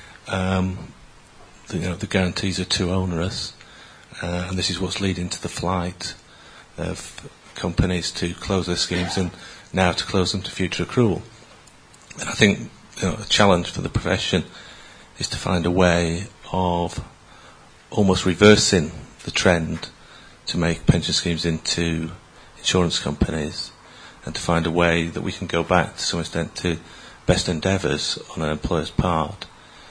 Um, The, you know, the guarantees are too onerous, uh, and this is what's leading to the flight of companies to close their schemes and now to close them to future accrual. And I think, you know, a challenge for the profession is to find a way of almost reversing the trend to make pension schemes into insurance companies, and to find a way that we can go back to some extent to best endeavours on an employer's part.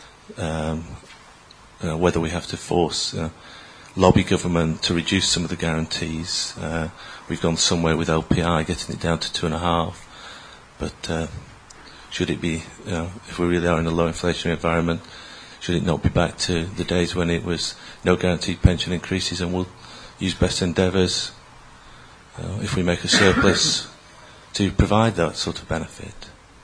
Um, Uh, whether we have to force uh, lobby government to reduce some of the guarantees. Uh, we've gone somewhere with L P I, getting it down to two and a half. But uh, should it be, you know, if we really are in a low inflationary environment, should it not be back to the days when it was no guaranteed pension increases, and we'll use best endeavours uh, if we make a surplus to provide that sort of benefit?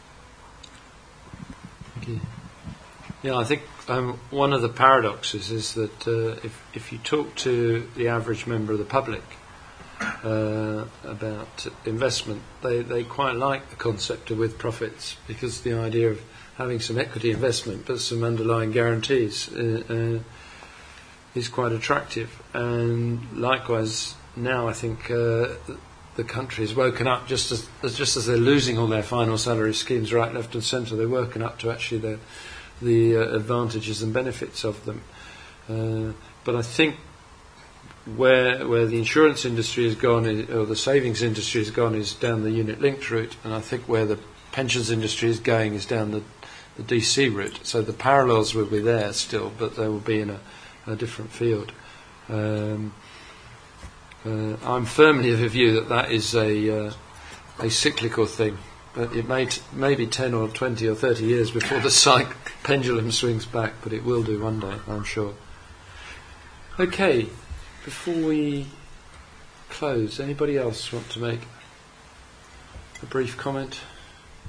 Thank you. Yeah, I think um, one of the paradoxes is that uh, if, if you talk to the average member of the public uh, about investment, they, they quite like the concept of with profits, because the idea of having some equity investment but some underlying guarantees uh, uh, is quite attractive. And likewise, now I think uh, the country has woken up, just as, just as they're losing all their final salary schemes right, left and centre, they're woken up to actually their the uh, advantages and benefits of them. Uh, but I think where where the insurance industry has gone, is, or the savings industry has gone, is down the unit-linked route, and I think where the pensions industry is going is down the, the D C route. So the parallels will be there still, but they will be in a, a different field. Um, uh, I'm firmly of the view that that is a uh, a cyclical thing. But it may, t- may be ten or twenty or thirty years before the psych pendulum swings back, but it will do one day, I'm sure. Okay, before we close, anybody else want to make a brief comment?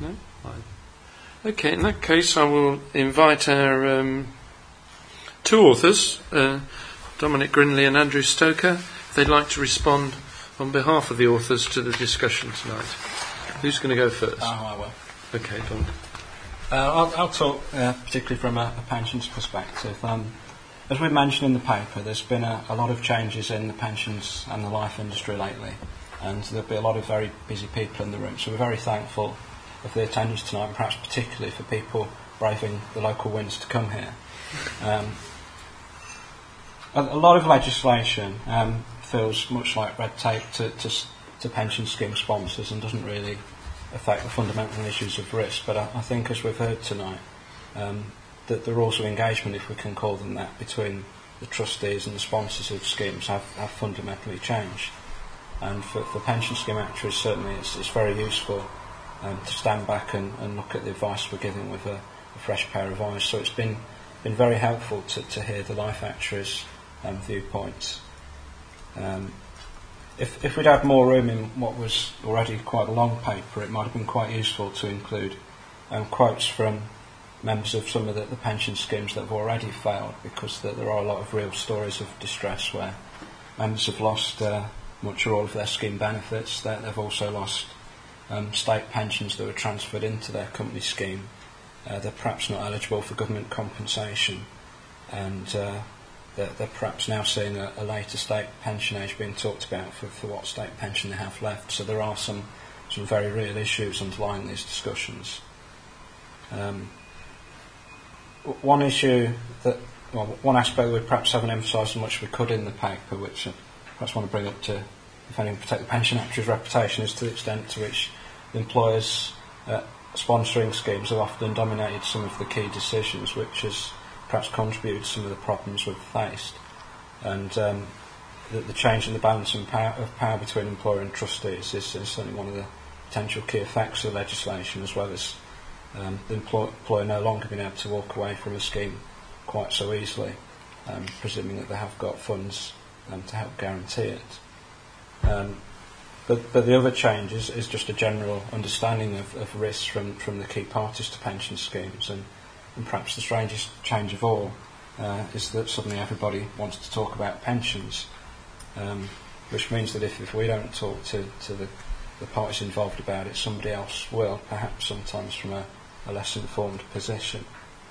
No? Fine. Okay, in that case, I will invite our um, two authors, uh, Dominic Grinley and Andrew Stoker, if they'd like to respond on behalf of the authors to the discussion tonight. Who's going to go first? Oh, I will. Okay, Dominic. Uh, I'll, I'll talk uh, particularly from a, a pensions perspective. Um, as we mentioned in the paper, there's been a, a lot of changes in the pensions and the life industry lately, and there'll be a lot of very busy people in the room, so we're very thankful of the attendance tonight, and perhaps particularly for people braving the local winds to come here. Um, a, a lot of legislation um, feels much like red tape to, to, to pension scheme sponsors and doesn't really affect the fundamental issues of risk, but I, I think, as we've heard tonight, um, that the rules of engagement, if we can call them that, between the trustees and the sponsors of schemes have, have fundamentally changed. And for, for pension scheme actuaries, certainly it's, it's very useful um, to stand back and, and look at the advice we're giving with a, a fresh pair of eyes. So it's been been very helpful to, to hear the life actuaries' um, viewpoints. Um, if, if we'd had more room in what was already quite a long paper, it might have been quite useful to include um, quotes from members of some of the, the pension schemes that have already failed, because the, there are a lot of real stories of distress where members have lost uh, much or all of their scheme benefits. They, they've also lost um, state pensions that were transferred into their company scheme. Uh, they're perhaps not eligible for government compensation, and uh, they're, they're perhaps now seeing a, a later state pension age being talked about for, for what state pension they have left. So there are some, some very real issues underlying these discussions. Um, one issue that, well, one aspect we perhaps haven't emphasised as much as we could in the paper, which I perhaps want to bring up to, if anything, protect the pension actuary's reputation, is to the extent to which the employers uh, sponsoring schemes have often dominated some of the key decisions, which has perhaps contributed to some of the problems we've faced. And um, the, the change in the balance of power, of power between employer and trustees is, is certainly one of the potential key effects of legislation, as well as um, the employ, employer no longer being able to walk away from a scheme quite so easily, um, presuming that they have got funds um, to help guarantee it. Um, But, but the other change is, is just a general understanding of, of risks from, from the key parties to pension schemes, and, and perhaps the strangest change of all uh, is that suddenly everybody wants to talk about pensions, um, which means that if, if we don't talk to, to the, the parties involved about it, somebody else will, perhaps sometimes from a, a less informed position.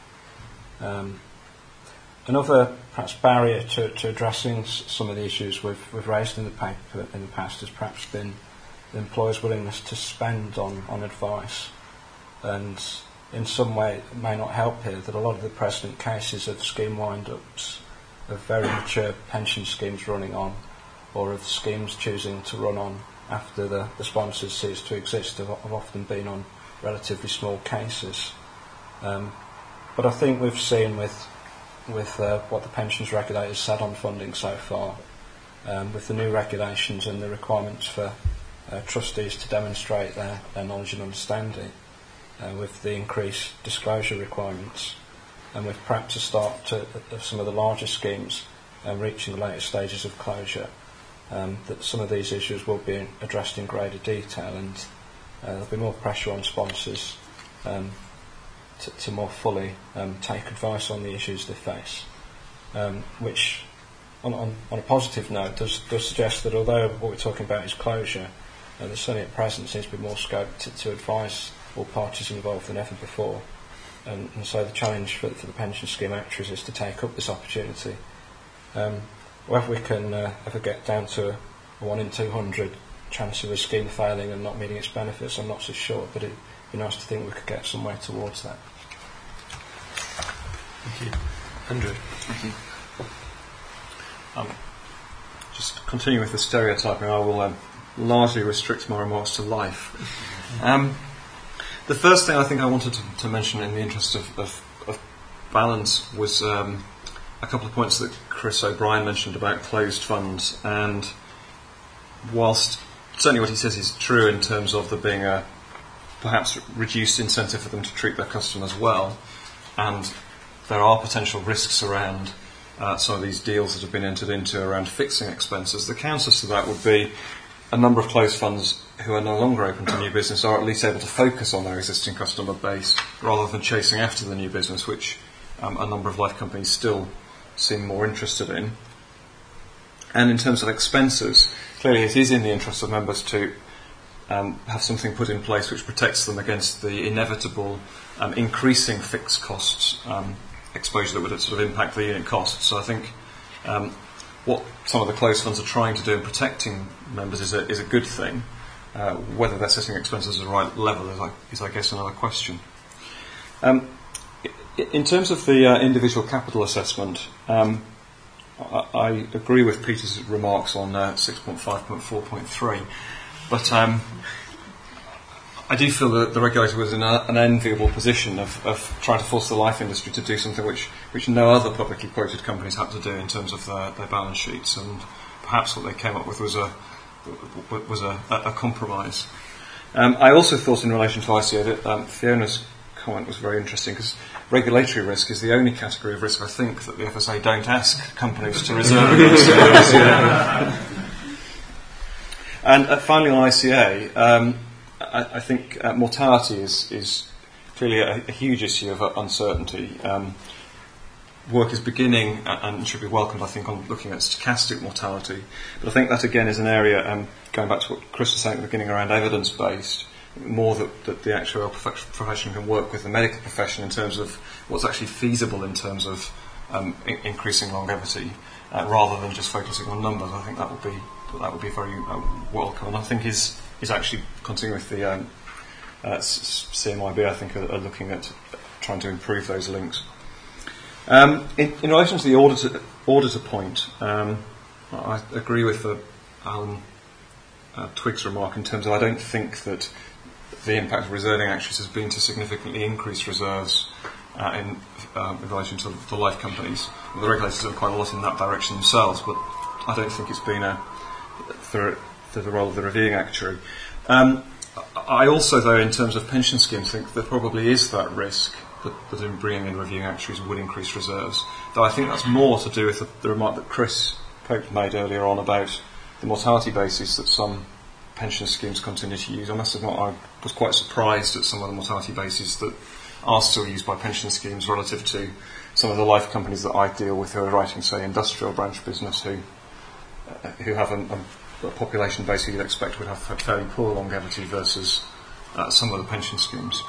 Um, Another perhaps barrier to, to addressing s- some of the issues we've, we've raised in the paper in the past has perhaps been the employer's willingness to spend on, on advice. And in some way it may not help here that a lot of the precedent cases of scheme wind-ups, of very mature pension schemes running on, or of schemes choosing to run on after the, the sponsors cease to exist, have, have often been on relatively small cases. Um, but I think we've seen with with uh, what the pensions regulators said on funding so far, um, with the new regulations and the requirements for uh, trustees to demonstrate their, their knowledge and understanding, uh, with the increased disclosure requirements, and with perhaps a start to, of some of the larger schemes uh, reaching the later stages of closure, um, that some of these issues will be addressed in greater detail, and uh, there'll be more pressure on sponsors um, To, to more fully um, take advice on the issues they face, um, which, on, on, on a positive note, does, does suggest that although what we're talking about is closure, uh, there certainly at present seems to be more scope to, to advise all parties involved than ever before. And, and so the challenge for, for the pension scheme actuaries is to take up this opportunity. Um, whether we can uh, ever get down to a, a one in two hundred chance of a scheme failing and not meeting its benefits, I'm not so sure, but it'd be nice to think we could get somewhere towards that. Thank you. Andrew. Thank you. Um, just continue with the stereotyping, I will um, largely restrict my remarks to life. Um, the first thing I think I wanted to, to mention in the interest of, of, of balance was um, a couple of points that Chris O'Brien mentioned about closed funds, and whilst certainly what he says is true in terms of there being a perhaps reduced incentive for them to treat their customers well, and there are potential risks around uh, some of these deals that have been entered into around fixing expenses. The counter to that would be a number of closed funds who are no longer open to new business are at least able to focus on their existing customer base rather than chasing after the new business, which um, a number of life companies still seem more interested in. And in terms of expenses, clearly it is in the interest of members to um, have something put in place which protects them against the inevitable um, increasing fixed costs um, exposure that would sort of impact the unit costs. So I think um, what some of the closed funds are trying to do in protecting members is a, is a good thing. Uh, whether they're setting expenses at the right level is, I, is I guess, another question. Um, in terms of the uh, individual capital assessment, um, I, I agree with Peter's remarks on uh, six point five point four point three, but um, I do feel that the regulator was in a, an enviable position of, of trying to force the life industry to do something which, which no other publicly quoted companies had to do in terms of their, their balance sheets, and perhaps what they came up with was a was a, a compromise. Um, I also thought in relation to I C A that um, Fiona's comment was very interesting, because regulatory risk is the only category of risk I think that the F S A don't ask companies to reserve against. And uh, finally on I C A, um, I, I think uh, mortality is, is clearly a, a huge issue of uh, uncertainty. Um, work is beginning and should be welcomed, I think, on looking at stochastic mortality. But I think that, again, is an area, um, going back to what Chris was saying at the beginning around evidence-based, more that, that the actuarial profession can work with the medical profession in terms of what's actually feasible in terms of um, I- increasing longevity, uh, rather than just focusing on numbers. I think that would be that would be very uh, welcome. And I think is is actually continuing with the um, uh, C M I B, I think, are, are looking at trying to improve those links. Um, in, in relation to the auditor, auditor point, um, I agree with the Alan uh, Twiggs remark in terms of I don't think that the impact of reserving actuaries has been to significantly increase reserves uh, in, uh, in relation to the life companies. The regulators have done quite a lot in that direction themselves, but I don't think it's been a, through, through the role of the reviewing actuary. Um, I also, though, in terms of pension schemes, think there probably is that risk that, that in bringing in reviewing actuaries would increase reserves. Though I think that's more to do with the, the remark that Chris Pope made earlier on about the mortality basis that some pension schemes continue to use. I must admit I was quite surprised at some of the mortality bases that are still used by pension schemes relative to some of the life companies that I deal with who are writing, say, industrial branch business, who uh, who have a, a, a population base who you'd expect would have fairly poor longevity versus uh, some of the pension schemes.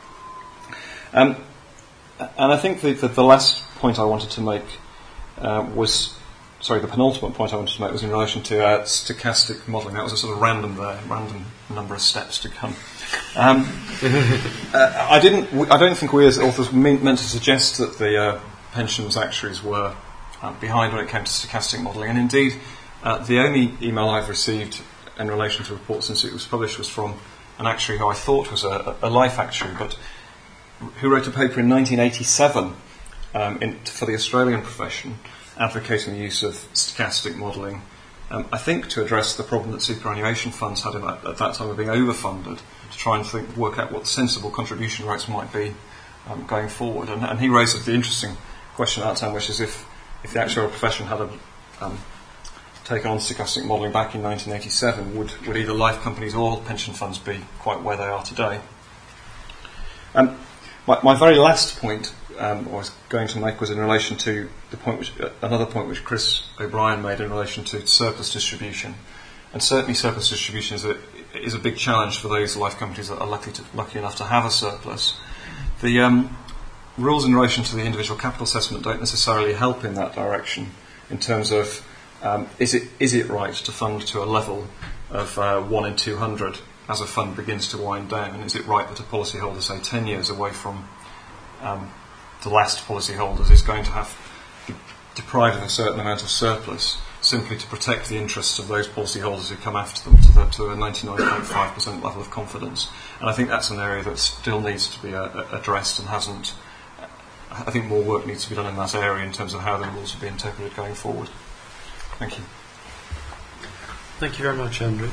Um, and I think the, the, the last point I wanted to make uh, was, sorry, the penultimate point I wanted to make was in relation to uh, stochastic modelling. That was a sort of random there, random number of steps to come. Um, uh, I didn't. I don't think we as authors meant, meant to suggest that the uh, pensions actuaries were uh, behind when it came to stochastic modelling. And indeed, uh, the only email I've received in relation to the report since it was published was from an actuary who I thought was a, a life actuary, but who wrote a paper in nineteen eighty-seven um, in, for the Australian profession, advocating the use of stochastic modelling, um, I think to address the problem that superannuation funds had at, at that time of being overfunded, to try and think, work out what sensible contribution rates might be um, going forward. And, and he raised the interesting question at that time, which is if, if the actuarial profession had a, um, taken on stochastic modelling back in nineteen eighty-seven, would, would either life companies or pension funds be quite where they are today? Um, my, my very last point Um, I was going to make was in relation to the point, which, uh, another point which Chris O'Brien made in relation to surplus distribution, and certainly surplus distribution is a is a big challenge for those life companies that are lucky to, lucky enough to have a surplus. The um, rules in relation to the individual capital assessment don't necessarily help in that direction. In terms of um, is it is it right to fund to a level of uh, one in two hundred as a fund begins to wind down? Is it right that a policyholder, say ten years away from um, the last policyholders, is going to have be deprived of a certain amount of surplus simply to protect the interests of those policyholders who come after them to, the, to a ninety-nine point five percent level of confidence? And I think that's an area that still needs to be uh, addressed and hasn't. I think more work needs to be done in that area in terms of how the rules will be interpreted going forward. Thank you. Thank you very much, Andrew.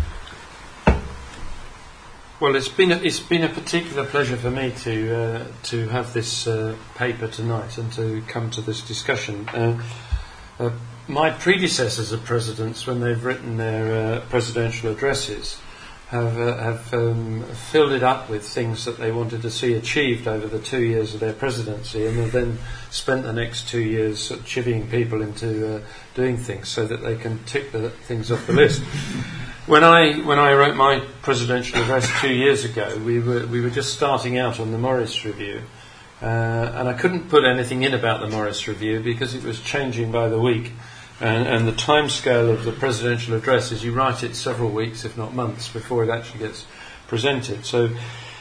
Well, it's been a, it's been a particular pleasure for me to uh, to have this uh, paper tonight and to come to this discussion. Uh, uh, my predecessors as presidents, when they've written their uh, presidential addresses, have, uh, have um, filled it up with things that they wanted to see achieved over the two years of their presidency, and have then spent the next two years sort of chivying people into uh, doing things so that they can tick the things off the list. When I when I wrote my presidential address two years ago, we were we were just starting out on the Morris Review, uh, and I couldn't put anything in about the Morris Review because it was changing by the week. And, and the timescale of the presidential address is you write it several weeks, if not months, before it actually gets presented. So,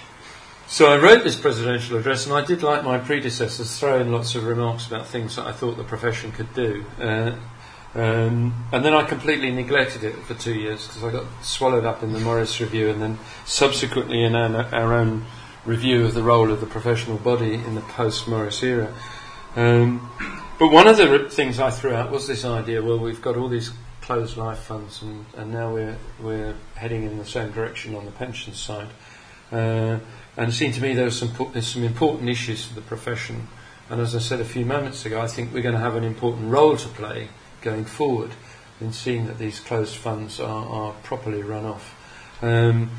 so I wrote this presidential address, and I did, like my predecessors, throw in lots of remarks about things that I thought the profession could do. Uh, um, and then I completely neglected it for two years because I got swallowed up in the Morris Review, and then subsequently in our, our own review of the role of the professional body in the post-Morris era. Um, But one of the r- things I threw out was this idea, well, we've got all these closed life funds, and, and now we're we're heading in the same direction on the pensions side. Uh, and it seemed to me there were some, po- there's some important issues for the profession. And as I said a few moments ago, I think we're going to have an important role to play going forward in seeing that these closed funds are, are properly run off. Um,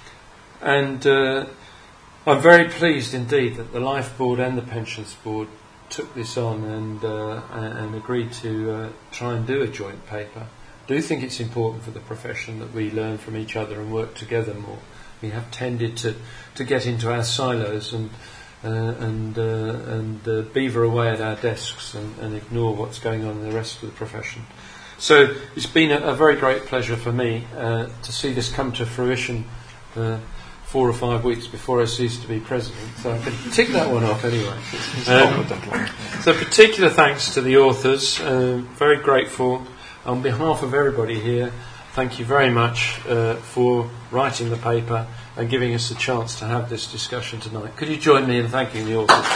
and uh, I'm very pleased indeed that the Life Board and the Pensions Board took this on and uh, and agreed to uh, try and do a joint paper. I do think it's important for the profession that we learn from each other and work together more. We have tended to, to get into our silos and uh, and uh, and uh, beaver away at our desks and, and ignore what's going on in the rest of the profession. So it's been a, a very great pleasure for me uh, to see this come to fruition uh, four or five weeks before I ceased to be president, so I can tick that one off anyway. Um, so particular thanks to the authors, uh, very grateful. On behalf of everybody here, thank you very much uh, for writing the paper and giving us a chance to have this discussion tonight. Could you join me in thanking the authors?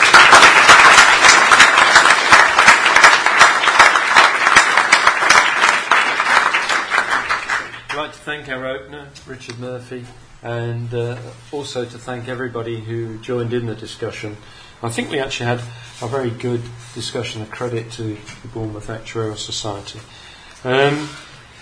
I'd like to thank our opener, Richard Murphy, and uh, also to thank everybody who joined in the discussion. I think we actually had a very good discussion, a credit to the Bournemouth Actuarial Society. Um,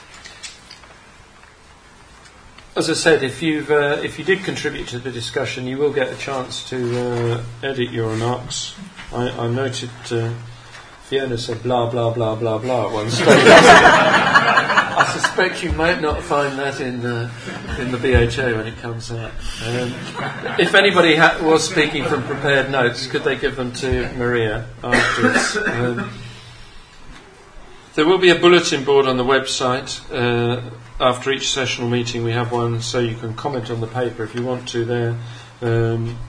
as I said, if you've uh, if you did contribute to the discussion, you will get a chance to uh, edit your remarks. I, I noted uh, Fiona said blah blah blah blah blah at one stage. I suspect you might not find that in uh, in the B H A when it comes out. Um, if anybody ha- was speaking from prepared notes, could they give them to Maria afterwards? Um, there will be a bulletin board on the website. Uh, after each sessional meeting we have one, so you can comment on the paper if you want to there. Um,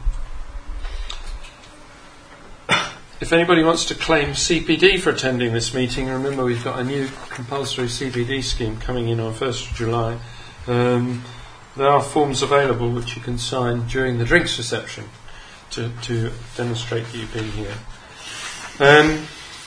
If anybody wants to claim C P D for attending this meeting, remember we've got a new compulsory C P D scheme coming in on first of July. Um, there are forms available which you can sign during the drinks reception to, to demonstrate that you've been here. Um,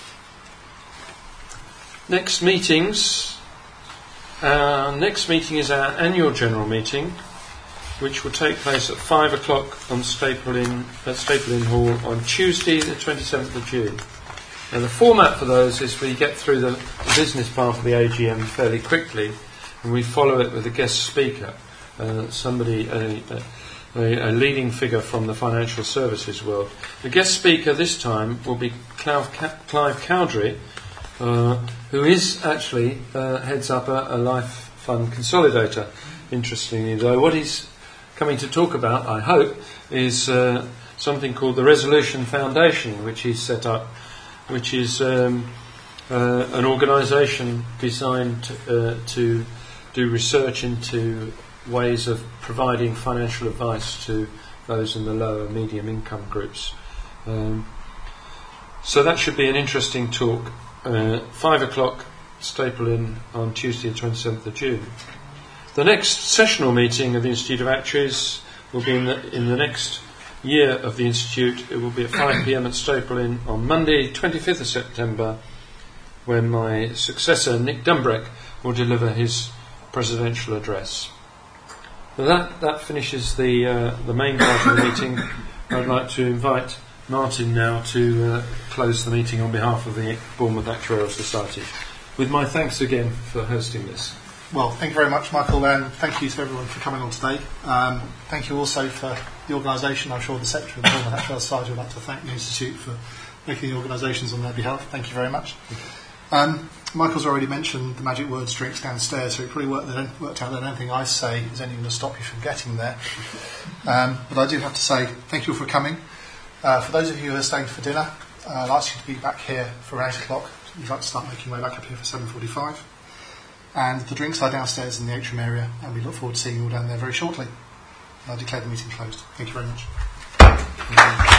next meetings. Our next meeting is our annual general meeting, which will take place at five o'clock on Staple Inn, at Staple Inn Hall on Tuesday, the twenty-seventh of June. And the format for those is we get through the, the business part of the A G M fairly quickly, and we follow it with a guest speaker, uh, somebody, a, a, a leading figure from the financial services world. The guest speaker this time will be Clive, Clive Cowdery, uh, who is actually uh, heads up a, a life fund consolidator. Interestingly, though, what he's coming to talk about, I hope, is uh, something called the Resolution Foundation, which he's set up, which is um, uh, an organisation designed uh, to do research into ways of providing financial advice to those in the lower and medium income groups. Um, so that should be an interesting talk. Uh, five o'clock, Staple Inn on Tuesday the twenty-seventh of June. The next sessional meeting of the Institute of Actuaries will be in the, in the next year of the Institute. It will be at five p.m. at Staple Inn on Monday, twenty-fifth of September, when my successor, Nick Dumbrick, will deliver his presidential address. So that, that finishes the, uh, the main part of the meeting. I'd like to invite Martin now to uh, close the meeting on behalf of the Bournemouth Actuarial Society. with my thanks again for hosting this. Well, thank you very much, Michael, and thank you to everyone for coming on today. Um, thank you also for the organisation. I'm sure the Secretary of the Bournemouth Actuarial Society would like to thank the Institute for making the organisations on their behalf. Thank you very much. Um, Michael's already mentioned the magic words drinks downstairs, so it probably worked, that, worked out that anything I say is only going to stop you from getting there. Um, but I do have to say thank you for coming. Uh, for those of you who are staying for dinner, uh, I'll ask you to be back here for eight o'clock. You'd like to start making your way back up here for seven forty-five. And the drinks are downstairs in the atrium area, and we look forward to seeing you all down there very shortly. I declare the meeting closed. Thank you very much. Thank you.